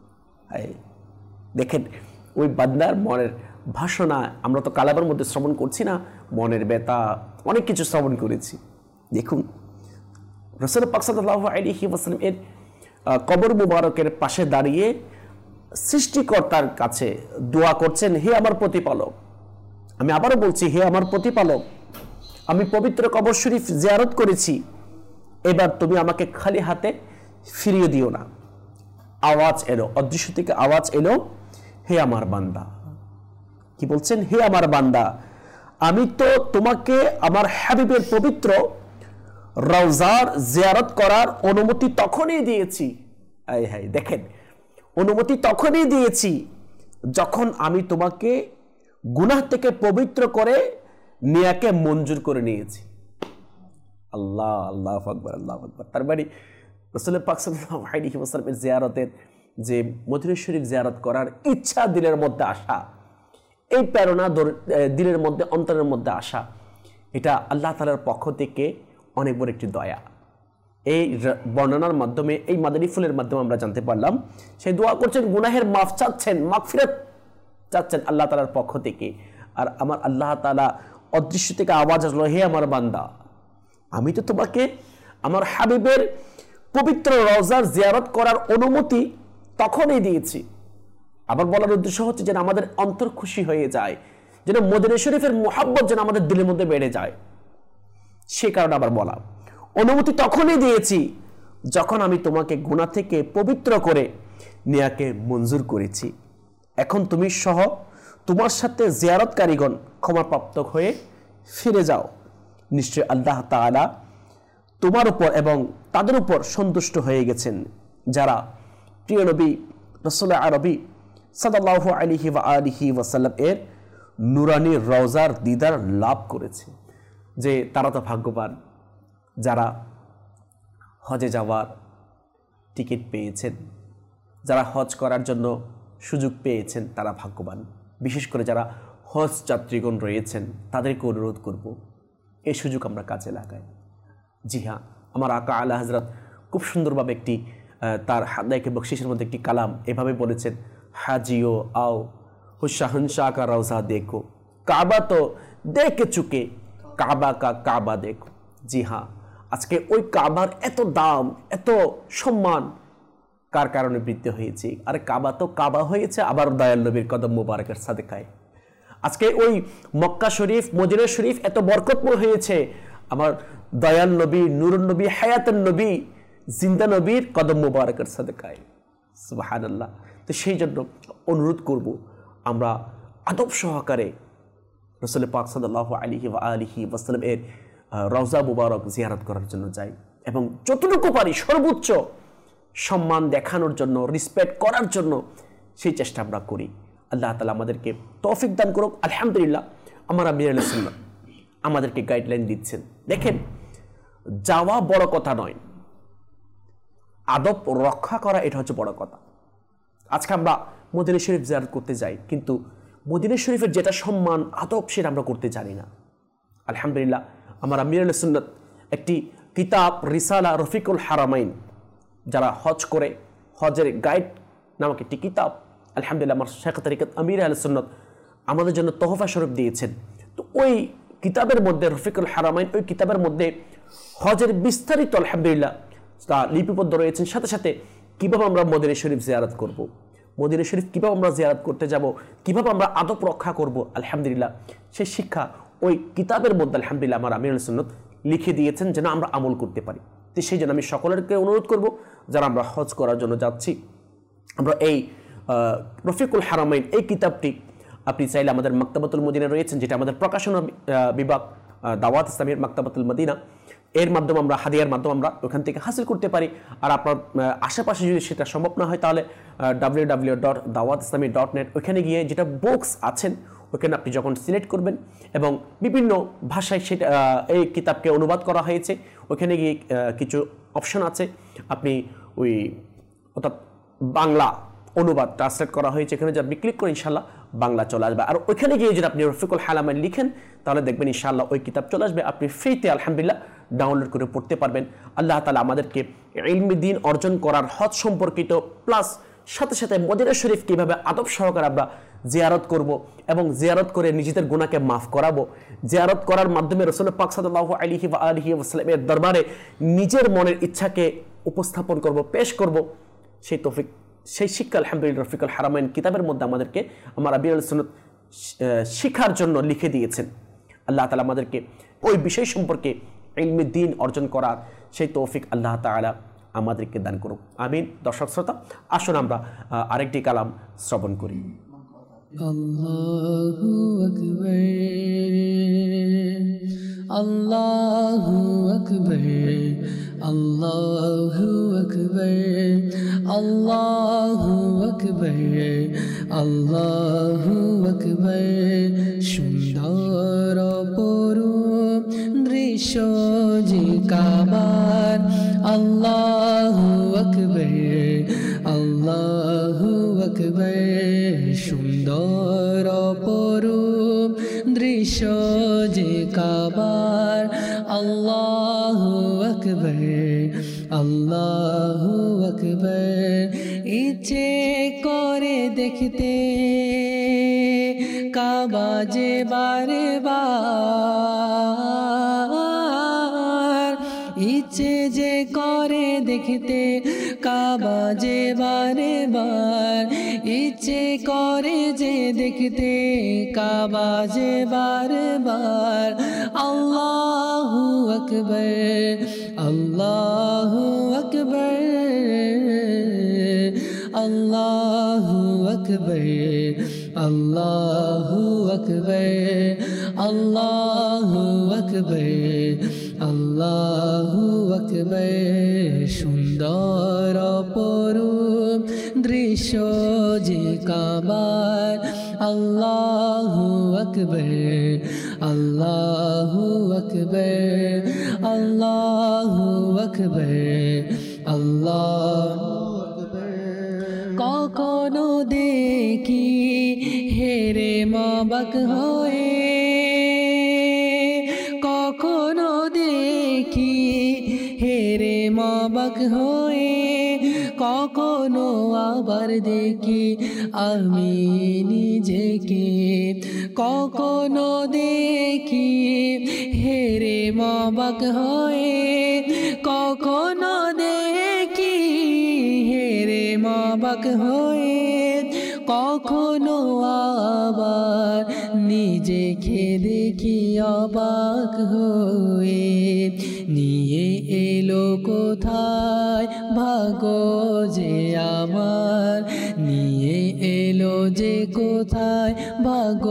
দেখেন ওই বান্দার মনের ভাষণা, আমরা তো কালামের মধ্যে শ্রবণ করছি না, মনের ব্যথা, অনেক কিছু শ্রবণ করেছি। দেখুন রাসূল পাক সাল্লাল্লাহু আলাইহি ওয়াসাল্লাম এর কবর মুবারকের পাশে দাঁড়িয়ে সৃষ্টিকর্তার কাছে দোয়া করছেন, হে আমার প্রতিপালক, আমি আবারও বলছি, হে আমার প্রতিপালক, আমি পবিত্র কবর শরীফ জিয়ারত করেছি, এবার তুমি আমাকে খালি হাতে ফিরিয়ে দিও না। আওয়াজ এলো, অদৃশ্য থেকে আওয়াজ এলো, হে আমার বান্দা। কি বলছেন? হে আমার বান্দা, আমি তো তোমাকে আমার হাবিবের পবিত্র রওজার জিয়ারত করার অনুমতি তখনই দিয়েছি। দেখেন, অনুমতি তখনই দিয়েছি যখন আমি তোমাকে গুনাহ থেকে পবিত্র করে নেয়াকে মঞ্জুর করে নিয়েছি। আল্লাহ, আল্লাহু আকবার, আল্লাহু আকবার। তার মানে রাসূল পাক সাল্লাল্লাহু আলাইহি ওয়াসাল্লামের জিয়ারতের যে মদিনা শরীফ জিয়ারত করার ইচ্ছা দিলের মধ্যে আসা, এই প্রেরণা দিলের মধ্যে, অন্তরের মধ্যে আসা, এটা আল্লাহ তাআলার পক্ষ থেকে অনেক বড় একটি দয়া। এই বর্ণনার মাধ্যমে, এই মাদানী ফুলের মাধ্যমে আমরা জানতে পারলাম সেই দোয়া করছেন, গুনাহের মাফ চাচ্ছেন, মাগফিরাত চাচ্ছেন আল্লাহ তাআলার পক্ষ থেকে। আর আমার আল্লাহ তাআলা অদৃশ্য থেকে আওয়াজ আসলো, হে আমার বান্দা, আমি তো তোমাকে আমার হাবিবের পবিত্র রওজার জিয়ারত করার অনুমতি তখনই দিয়েছি। আবার বলার উদ্দেশ্য হচ্ছে যেন আমাদের অন্তর খুশি হয়ে যায়, যেন মদিনা শরীফের মুহাব্বত যেন আমাদের দিলের মধ্যে বেড়ে যায়, সে কারণে আবার বলা, অনুমতি তখনই দিয়েছি যখন আমি তোমাকে গুনাহ থেকে পবিত্র করে নেয়াকে মঞ্জুর করেছি, এখন তুমি সহ তোমার সাথে জিয়ারতকারীগণ ক্ষমাপ্রাপ্ত হয়ে ফিরে যাও। নিশ্চয় আল্লাহ তাআলা তোমার উপর এবং তাদের উপর সন্তুষ্ট হয়ে গেছেন যারা প্রিয় নবী রাসূল আরবি সাল্লাল্লাহু আলাইহি ওয়া আলিহি ওয়াসাল্লাম এর নুরানি রওজার দিদার লাভ করেছে। যে তারা তো ভাগ্যবান যারা হজে যাওয়ার টিকিট পেয়েছেন, যারা হজ করার জন্য সুযোগ পেয়েছেন তারা ভাগ্যবান। বিশেষ করে যারা হজ যাত্রীগণ রয়েছেন তাদেরকে অনুরোধ করব এই সুযোগ আমরা কাজে লাগাই। জি হ্যাঁ, আমার আকা আলা হযরত খুব সুন্দরভাবে একটি তার হাদায়ে বখশিশের মধ্যে একটি কালাম এভাবে বলেছেন, হাজিও আও হো শাহনশাহ কা রওজা দেখো, কাবা তো দেখে চুকে, কাবা কা কাবা দেখো। জি হ্যাঁ, আজকে ওই কাবার এত দাম, এত সম্মান কার কারণে বৃদ্ধি হয়েছে? আরে কাবা তো কাবা হয়েছে আবার দয়াল নবীর কদম মুবারকের সাদেকায়। আজকে ওই মক্কা শরীফ, মদিনা শরীফ এত বরকতময় হয়েছে আমার দয়াল নবী, নূরুন নবী, হায়াতুন নবী, জিন্দা নবীর কদম মুবারকের সাদেকায়। সুবহানাল্লাহ। তো সেই জন্য অনুরোধ করব আমরা আদব সহকারে রাসূল পাক সাল্লাল্লাহু আলাইহি ওয়া আলিহি ওয়াসাল্লাম এর রওজা মুবারক জিয়ারত করার জন্য যাই এবং যতটুকু পারি সর্বোচ্চ সম্মান দেখানোর জন্য, রিসপেক্ট করার জন্য সেই চেষ্টা আমরা করি। আল্লাহ তাআলা আমাদেরকে তৌফিক দান করুক। আলহামদুলিল্লাহ, আমার আমির আহলে সুন্নাত আমাদেরকে গাইডলাইন দিচ্ছেন। দেখেন, যাওয়া বড় কথা নয়, আদব রক্ষা করা এটা হচ্ছে বড় কথা। আজকে আমরা মদিনা শরীফ জিয়ারত করতে যাই, কিন্তু মদিনা শরীফের যেটা সম্মান আদব সেটা আমরা করতে জানি না। আলহামদুলিল্লাহ, আমার আমির আহলে সুন্নাত একটি কিতাব রিসালা রফিকুল হারামাইন, যারা হজ করে হজের গাইড নামক একটি কিতাব আলহামদুলিল্লাহ আমার শেখ তরিকত আমির আহলে সুন্নাত আমাদের জন্য তোহফা স্বরূপ দিয়েছেন। তো ওই কিতাবের মধ্যে রফিকুল হারামাইন, ওই কিতাবের মধ্যে হজের বিস্তারিত আলহামদুলিল্লাহ তা লিপিবদ্ধ রয়েছেন। সাথে সাথে কীভাবে আমরা মদিনা শরীফ জিয়ারত করব, মদিনা শরীফ কীভাবে আমরা জিয়ারত করতে যাব, কীভাবে আমরা আদব রক্ষা করব, আলহামদুলিল্লাহ সেই শিক্ষা ওই কিতাবের মধ্যে আলহামদুলিল্লাহ আমার আমির আহলে সুন্নাত লিখে দিয়েছেন যেন আমরা আমল করতে পারি। তো সেই জন্য আমি সকলেরকে অনুরোধ করব যারা আমরা হজ করার জন্য যাচ্ছি, আমরা এই রফিকুল হারামাইন এই কিতাবটি আপনি চাইলে আমাদের মাকতাবাতুল মদিনা রয়েছেন, যেটা আমাদের প্রকাশনা বিভাগ দাওয়াত ইসলামের মাকতাবাতুল মদিনা, এর মাধ্যমে আমরা হাদিয়ার মাধ্যমে আমরা ওখান থেকে হাসিল করতে পারি। আর আপনার আশেপাশে যদি সেটা সম্ভব না হয় তাহলে www.dawatislami.net ওইখানে গিয়ে যেটা বুকস আছেন ওখানে আপনি যখন সিলেক্ট করবেন এবং বিভিন্ন ভাষায় সেটা এই কিতাবকে অনুবাদ করা হয়েছে, ওখানে গিয়ে কিছু অপশন আছে, আপনি ওই অর্থাৎ বাংলা অনুবাদ ট্রান্সলেট করা হয়েছে, এখানে যদি আপনি ক্লিক করেন ইনশাআল্লাহ বাংলা চলে আসবে। আর ওইখানে গিয়ে যদি আপনি রফিকুল হারামাইন লিখেন তাহলে দেখবেন ইনশাআল্লাহ ওই কিতাব চলে আসবে, আপনি ফ্রিতে আলহামদুলিল্লাহ ডাউনলোড করে পড়তে পারবেন। আল্লাহ তাআলা আমাদেরকে ইলমি দ্বীন অর্জন করার হজ সম্পর্কিত প্লাস সাথে সাথে মদিনা শরীফ কীভাবে আদব সহকারে আমরা জিয়ারত করব এবং জিয়ারত করে নিজেদের গুনাহকে মাফ করাবো, জিয়ারত করার মাধ্যমে রাসূল পাক সাল্লাল্লাহু আলাইহি ওয়া আলিহি ওয়াসাল্লামের দরবারে নিজের মনের ইচ্ছাকে উপস্থাপন করব, পেশ করব, সেই তৌফিক সেই শিক্ষা আলহামদুলিল্লাহ রফিকুল হারামাইন কিতাবের মধ্যে আমাদেরকে আমার আমির আহলে সুন্নাত শিক্ষার জন্য লিখে দিয়েছেন। আল্লাহ তাআলা আমাদেরকে ওই বিষয় সম্পর্কে ইলমি দ্বীন অর্জন করার সেই তৌফিক আল্লাহ তাআলা আমাদেরকে দান করুক, আমিন। দর্শক শ্রোতা, আসুন আমরা আরেকটি কালাম শ্রবণ করি। আল্লাহু আকবার, আল্লাহু আকবার, আল্লাহু আকবার, আল্লাহু আকবার, আল্লাহু আকবার। সুন্দর অপরূপ দৃশ্য যে কাবার, আল্লাহু আকবার, আল্লাহু আকবার। সুন্দর অপরূপ দৃশ্য যে কাবার, আল্লাহু আকবার, আল্লাহু আকবার। ইচ্ছে করে দেখতে কাবা যে বারে বার, ইচ্ছে যে করে দেখতে কাবা কাবা যে বারে বার ইচ্ছে করে যে দেখতে কাবা যে বারে বার আল্লাহু আকবার আল্লাহু আকবার আল্লাহু আকবার আল্লাহু আকবার আল্লাহু আকবার আল্লাহু আকবার সুন্দর অপরূপ দৃশ্য যে কাবার আল্লাহু আকবার আল্লাহু আকবার আল্লাহু আকবার আল্লাহু কখনো দেখি হেরে মবাক হয়ে কখনো দেখি হেরে মবাক হয়ে কখনো আবার দেখি আমি নিজেকে কখনো দেখি হেরে মবাক হয়ে কখনো দেখি হেরে মবাক হয়ে কখনো আবার নিজেকে দেখি অবাক হয়ে নিয়ে এলো কোথায় ভাগ্য যে আমার নিয়ে এলো যে কোথায় ভাগ্য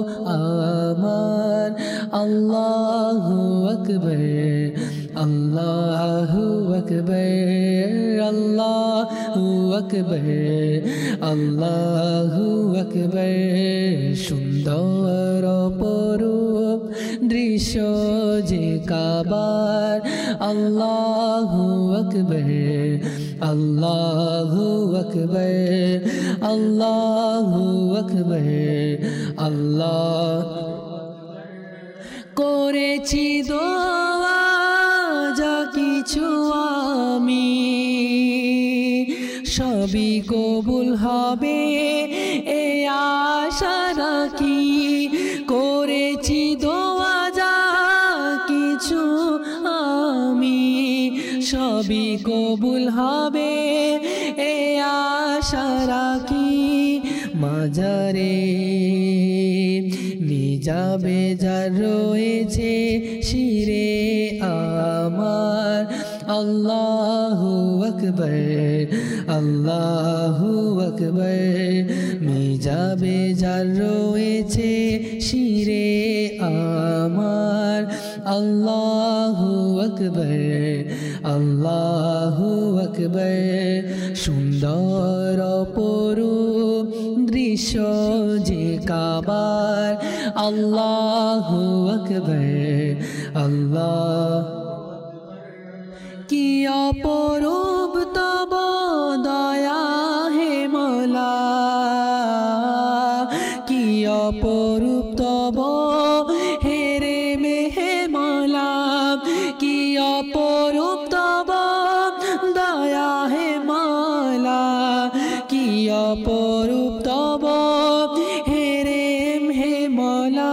আমার আল্লাহু আকবার আল্লাহু আকবার আল্লাহু আকবার আল্লাহু আকবার সুন্দর অপরূপ দৃশ্য যে কাবার আল্লাহু আকবার আল্লাহু আকবার আল্লাহু আকবার আল্লাহ করেছি দোয়া যা কিছু আমি সবই কবুল হবে এ আশা রাখি করেছি দোয়া যা কিছু আমি সবই কবুল হবে এ আশা রাখি মাজারে নিজাবে যা রয়েছে শিরে আমার আল্লাহু আকবার আল্লাহু আকবার মিজাবে যা রয়েছে শিরে আমার আল্লাহু আকবার আল্লাহু আকবার সুন্দর অপরূপ দৃশ্য যে কাবার আল্লাহু আকবার আল্লাহ কি অপরূপ তব দয়া হে মওলা কি অপরূপ তব হেরে মেহে মওলা কি অপরূপ তব দয়া হে মওলা কি অপরূপ তব হেরে হে মওলা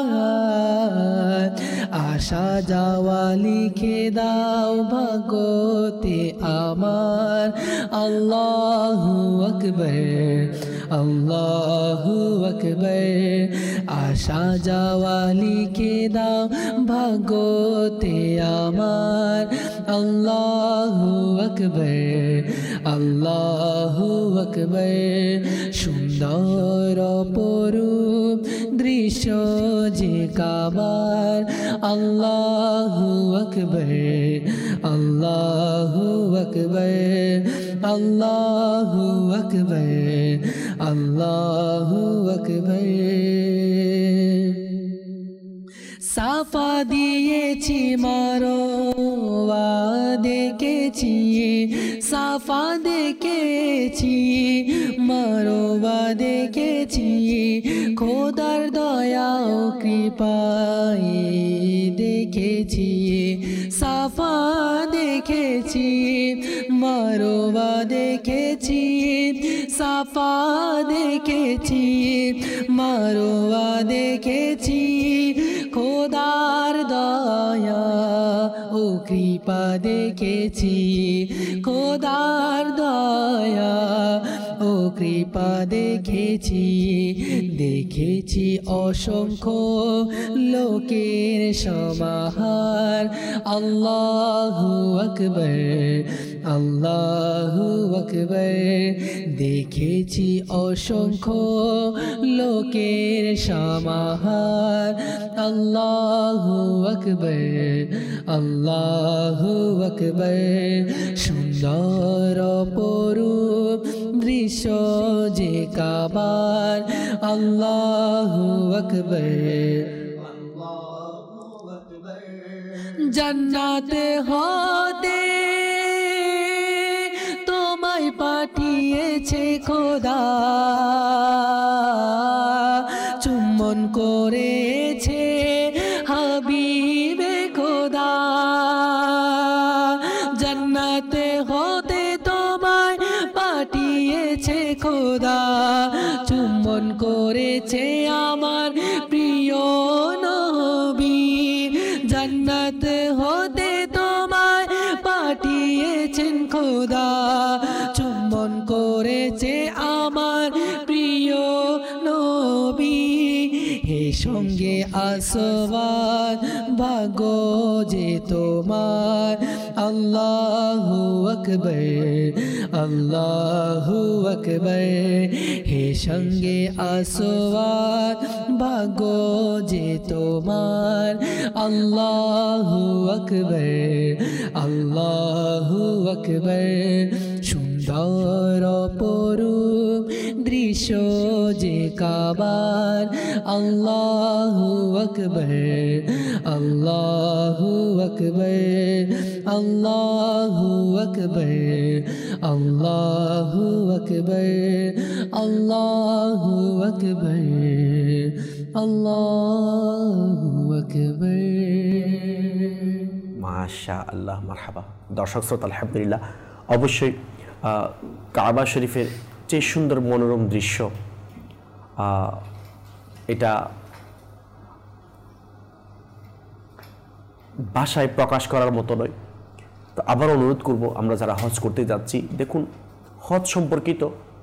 আশা যাওয়া লিখে দাও ভাগ্যতে আমার আল্লাহু আকবার আল্লাহু আকবার আশা যাওয়া লিখে দাও ভাগ্যতে আমার আল্লাহু আকবার আল্লাহু আকবার সুন্দর অপরূপ দৃশ্য যে কাবার আল্লাহু আকবার আল্লাহু আকবার আল্লাহু আকবার আল্লাহু আকবার সাফা দিয়েছি মারোয়া দেখেছি সাফা দেখেছি মারোয়া দেখেছি খোদার দয়া ও কৃপায় দেখেছি সাফা দেখেছি মারোয়া দেখেছি সাফা দেখেছি মারোয়া দেখেছি খোদার দয়া ও কৃপা দেখেছি খোদার দয়া ও কৃপা দেখেছি দেখেছি অসংখ্য লোকের সমাহার আল্লাহু আকবার আল্লাহু আকবার দেখেছি অসংখ্য লোকের সমাহার আল্লাহু আকবার আল্লাহু আকবার সুন্দর অপরূপ দৃশ্য যে কাবার আল্লাহু আকবার জান্নাতে হতে তোমায় পাঠিয়েছে খোদা চুম্বন করেছে হাবিবে খোদা জান্নাতে হতে তোমায় পাঠিয়েছে খোদা চুম্বন করেছে আমার প্রিয় নবী জান্নাত হতে তোমায় পাঠিয়েছেন খোদা চুম্বন করেছে আমার প্রিয় নবী হে সঙ্গে আসবান ভাগ্য যে তোমার আল্লাহু আকবার আল্লাহু আকবার হে সঙ্গে আসবান ভাগ্য যে তোমার আল্লাহু আকবার আল্লাহু আকবার সুন্দর অপরূপ দৃশ্য যে কাবার আল্লাহু আকবার আল্লাহু আকবার আল্লাহু আকবার আল্লাহু আকবার আল্লাহু আকবার আল্লাহু আকবার মাশাআল্লাহ মারহাবা দর্শক শ্রোতা আলহামদুলিল্লাহ অবশ্যই কাবা শরীফের যে সুন্দর মনোরম দৃশ্য এটা ভাষায় প্রকাশ করার মতো নয় তো আবার অনুরোধ করব আমরা যারা হজ করতে যাচ্ছি দেখুন হজ সম্পর্কিত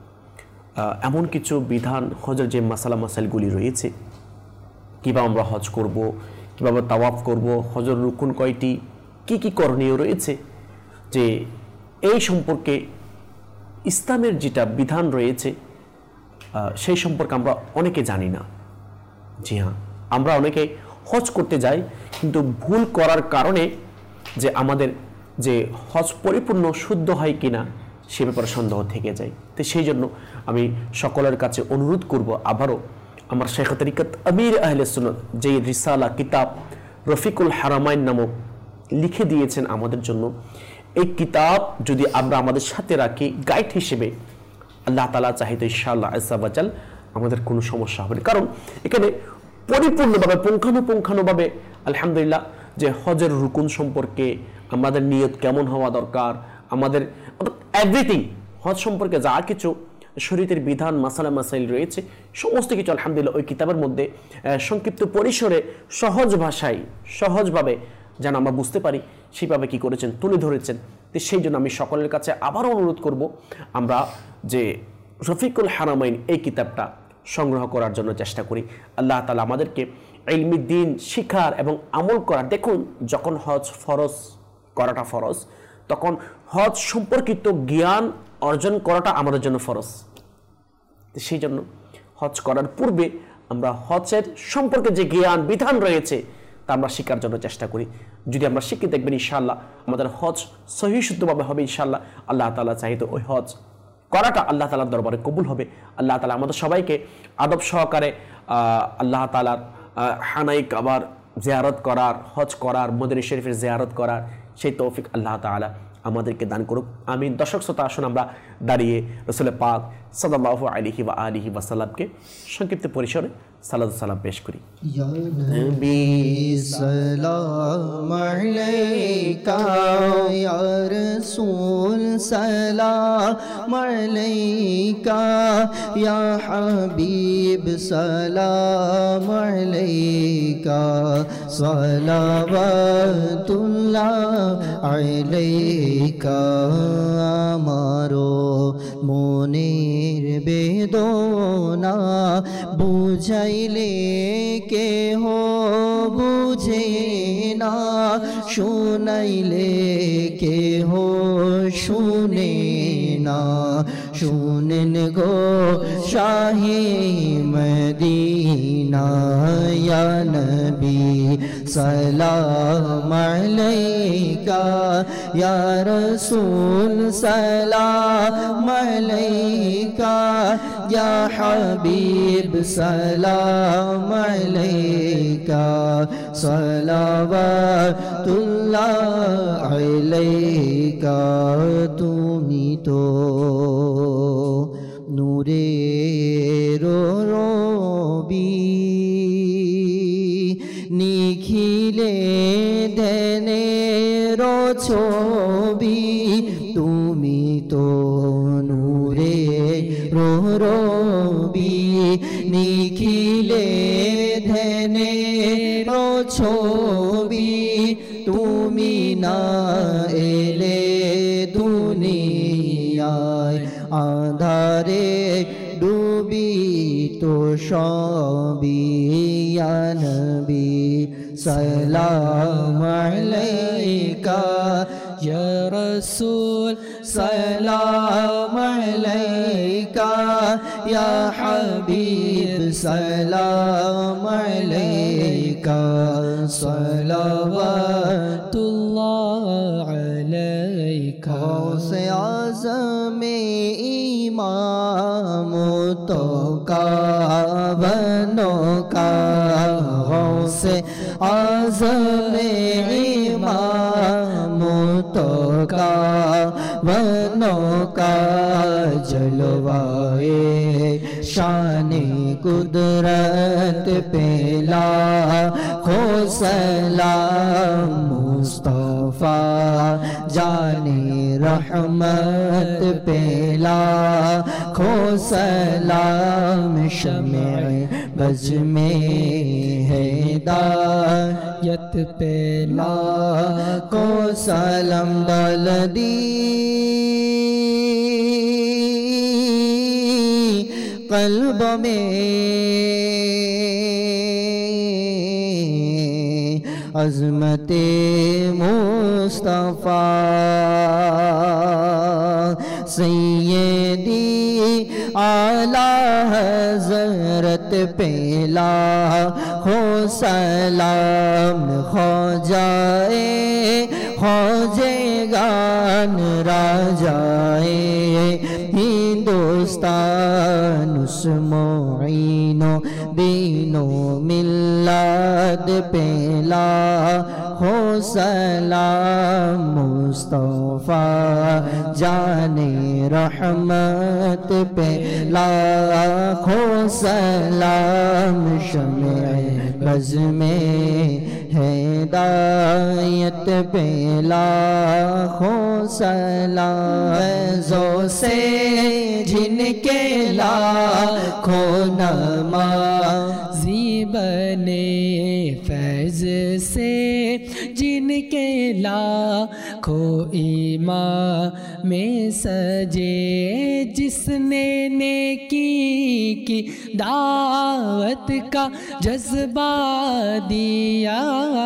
এমন কিছু বিধান হজের যে মাসালা মাসাইলগুলি রয়েছে কীভাবে আমরা হজ করব কীভাবে তাওয়াফ করব হজের রুকুন কয়টি কি কি করণীয় রয়েছে যে এই সম্পর্কে ইসলামের যেটা বিধান রয়েছে সেই সম্পর্কে আমরা অনেকে জানি না জি হ্যাঁ আমরা অনেকে হজ করতে যাই কিন্তু ভুল করার কারণে যে আমাদের যে হজ পরিপূর্ণ শুদ্ধ হয় কিনা সে ব্যাপারে সন্দেহ থেকে যায় তো সেই জন্য আমি সকলের কাছে অনুরোধ করব আবারও আমার শেখ তরিকত আমির আহলে সুন্নাত যে রিসালা কিতাব রফিকুল হারামাইন নামক লিখে দিয়েছেন আমাদের জন্য এই কিতাব যদি আমরা আমাদের সাথে রাখি গাইড হিসেবে আল্লাহ তাআলা চাইতো ইনশাআল্লাহ আজ্জা ওয়া জাল আমাদের কোনো সমস্যা হবে না কারণ এখানে পরিপূর্ণভাবে পুঙ্খানুপুঙ্খানুভাবে আলহামদুলিল্লাহ যে হজের রুকুন সম্পর্কে আমাদের নিয়ত কেমন হওয়া দরকার আমাদের এভরিথিং হজ সম্পর্কে যা কিছু শরীয়তের বিধান মাসালা মাসাইল রয়েছে সমস্ত কিছু আলহামদুলিল্লাহ ওই কিতাবের মধ্যে সংক্ষিপ্ত পরিসরে সহজ ভাষায় সহজভাবে যেন আমরা বুঝতে পারি সেইভাবে কি করেছেন তুলে ধরেছেন তো সেই জন্য আমি সকলের কাছে আবারও অনুরোধ করব আমরা যে রফিকুল হারামাইন এই কিতাবটা সংগ্রহ করার জন্য চেষ্টা করি আল্লাহ তাআলা আমাদেরকে ইলমি দ্বীন শিখার এবং আমল করার দেখুন যখন হজ ফরজ করাটা ফরজ তখন হজ সম্পর্কিত জ্ঞান অর্জন করাটা আমাদের জন্য ফরজ সেই জন্য হজ করার পূর্বে আমরা হজের সম্পর্কে যে জ্ঞান বিধান রয়েছে তা আমরা শেখার জন্য চেষ্টা করি যদি আমরা শিখে দেখবেন ইনশাআল্লাহ আমাদের হজ সহিহ শুদ্ধভাবে হবে ইনশাআল্লাহ আল্লাহ তাআলা চাইতো ওই হজ করাটা আল্লাহ তাআলার দরবারে কবুল হবে আল্লাহ তাআলা আমাদের সবাইকে আদব সহকারে আল্লাহ তাআলার হানাই কাবার জিয়ারত করার হজ করার মদিনা শরীফের জিয়ারত করার সেই তৌফিক আল্লাহ তাআলা আমাদেরকে দান করুক আমিন দর্শক শ্রোতা আসুন আমরা দাঁড়িয়ে রাসূল পাক সাল্লাল্লাহু আলাইহি ওয়া আলিহি ওয়াসাল্লামকে সংক্ষিপ্ত পরিসরে সালাত ও সালাম পেশ করি। ইয়া নবী সালাম আলাইকা, ইয়া রাসূল সালাম আলাইকা, ইয়া হাবিব সালাম আলাইকা, সালাওয়াতুল্লাহ আলাইকা। আমারো মনের বেদনা বুঝাইলে কেহ বুঝে না, শুনাইলে কেহ শুনে না। শুনেন গো শাহে মদিনা, ইয়া নবী সালাম আলাইকা, ইয়া রাসূল সালাম আলাইকা, ইয়া হাবিব সালাম আলাইকা, সালাওয়াতুল্লাহ আলাইকা। তুমি তো নূরের রবি, নিখিলে ধ্যানের ছবি। তুমি তো নূরের রবি, নিখিলে ধ্যানের ছবি। তুমি না এলে দুনিয়ায় আঁধারে ডুবি তো সবই। ইয়া নবী সালাম আলাইকা, ইয়া রাসূল সালাম আলাইকা, ইয়া হাবিব সালাম আলাইকা, সালাওয়াতুল্লাহ আলাইকা। গৌসে আজমে ইমাম তো কাবনো কা, গৌসে আজমে ইমাম तो का वनो का जलवाए शाने कुदरत पेला खो सलाम मुस्तफा जाने रहमत पेला खो सलाम शमे बज में हिदायत पेला को सलाम दलदी कल्ब में अज़मते मुस्तफ़ा सैयदी आला हज़रत पेला हो सलाम खो जाए ख्वाजेगान राजाए हिंदुस्तान उस्मोइनो दीनो मिल्लाद पेला हो सलाम मुस्तफा जाने रहमत पे लाखो सलाम शमे बज़ में हिदायत पे लाखो सलाम जो से जिनके लाखों नमाज़ी बने फैज़ से जिनके लाखों ईमान में सजे जिसने नेकी की दावत का जज्बा दिया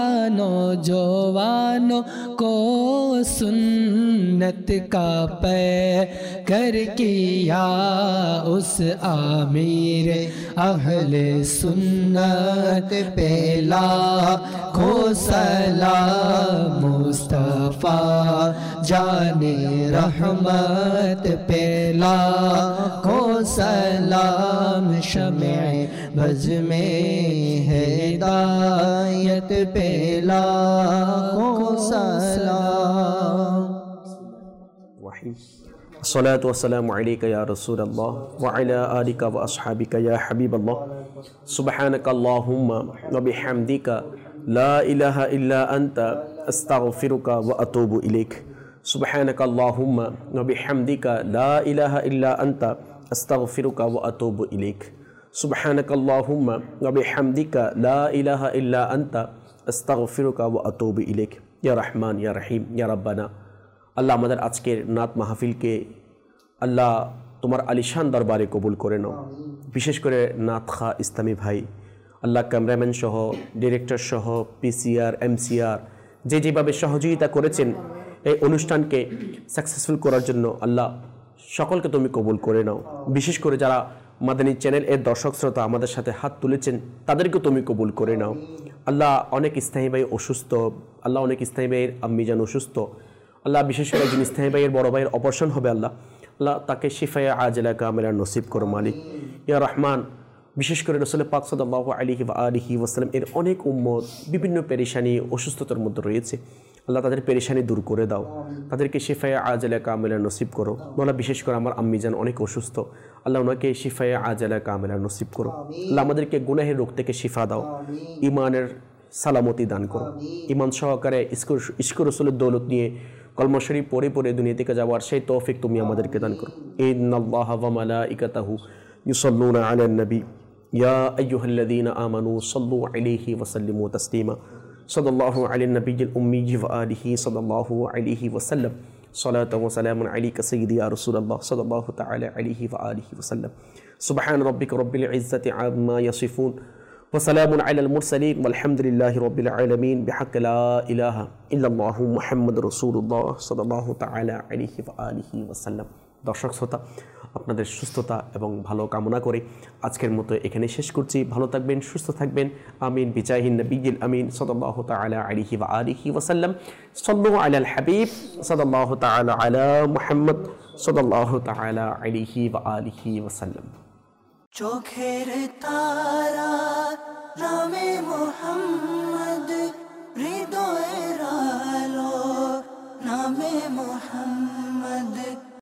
नौजवानों को सुन्नत का पैकर किया उस आमिर अहले सुन्नत पे लाखो सलाम मुस्तफा जाने रहमत पे लाखो सलाम शमे बज़ में हिदायत पे लाखो सलाम। الصلاة والسلام عليك يا رسول الله وعلى آلك وأصحابك يا حبيب الله سبحانك اللهم وبحمدك لا إله إلا أنت أستغفرك وأتوب إليك سبحانك اللهم وبحمدك لا إله إلا أنت أستغفرك وأتوب إليك سبحانك اللهم وبحمدك لا إله إلا أنت أستغفرك وأتوب إليك يا رحمن يا رحيم يا ربنا আল্লাহ আমাদের আজকের নাত মাহফিলকে আল্লাহ তোমার আলিশান দরবারে কবুল করে নাও। বিশেষ করে নাত খা ইসলামী ভাই, আল্লাহ ক্যামেরাম্যান সহ, ডিরেক্টর সহ, পিসিআর, এমসিআর যেভাবে সহযোগিতা করেছেন এই অনুষ্ঠানকে সাকসেসফুল করার জন্য, আল্লাহ সকলকে তুমি কবুল করে নাও। বিশেষ করে যারা মাদানী চ্যানেল এর দর্শক শ্রোতা আমাদের সাথে হাত তুলেছেন তাদেরকে তুমি কবুল করে নাও। আল্লাহ অনেক ইসলামী ভাই অসুস্থ, আল্লাহ অনেক ইসলামী ভাইয়ের আম্মিজান অসুস্থ, আল্লাহ বিশেষ করে একজন ইসলামী ভাইয়ের বড় ভাইয়ের অপারেশন হবে, আল্লাহ আল্লাহ তাকে শিফায়ে আজলা কামিলা নসিব করো মালিক ইয়া রহমান। বিশেষ করে রাসূল পাক সাল্লাল্লাহু আলাইহি ওয়া আলিহি ওয়াসাল্লাম এর অনেক উম্মত বিভিন্ন পেরেশানি অসুস্থতার মধ্যে রয়েছে, আল্লাহ তাদের পেরেশানি দূর করে দাও, তাদেরকে শিফায়ে আজলা কামিলা নসিব করো। আল্লাহ বিশেষ করে আমার আম্মিজান অনেক অসুস্থ, আল্লাহ ওনাকে শিফায়ে আজলা কামিলা নসিব করো। আল্লাহ আমাদেরকে গুনাহের রোগ থেকে শিফা দাও, ইমানের সালামতি দান করো, ইমান সহকারে ইশকুর রাসূলের দৌলত নিয়ে কলমা শরীফ পড়ে পড়ে দুনিয়া থেকে যাওয়ার সেই তৌফিক তুমি আমাদেরকে দান করো। ইন্নাল্লাহা ওয়া মালাইকাতাহু ইউসাল্লুনা আলান নবী ইয়া আইয়ুহাল্লাযীনা আমানু সাল্লু আলাইহি ওয়া সাল্লিমু তাসলিমা সাল্লাল্লাহু আলান নবিয়্যিল উম্মি ওয়া আলিহি সাল্লাল্লাহু আলাইহি ওয়া সাল্লাম সালাতু ওয়া সালামুন আলাইকা সাইয়্যিদি ইয়া রাসূলুল্লাহ সাল্লাল্লাহু তাআলা আলাইহি ওয়া আলিহি ওয়া সাল্লাম সুবহান রাব্বিকা রাব্বিল ইজ্জাতি আম্মা ইয়াসিফুন وسلام على المرسلين والحمد لله رب العالمين بحق لا إله إلا الله محمد رسول الله صلى الله تعالى عليه وآله وسلم। দর্শক শ্রোতা, আপনাদের সুস্থতা এবং ভালো কামনা করে আজকের মতো এখানে শেষ করছি। ভালো থাকবেন, সুস্থ থাকবেন, আমিন বিজাহিন নবিয়্যিল আমিন সাল্লাল্লাহু তাআলা আলাইহি ওয়া আলিহি ওয়া সাল্লাম। সাল্লু আলাল হাবিব সাল্লাল্লাহু তাআলা আলা মুহাম্মদ সাল্লাল্লাহু তাআলা আলাইহি ওয়া আলিহি ওয়া সাল্লাম। চোখের তারা নামে মুহাম্মদ, হৃদয়ের আলো নামে মুহাম্মদ।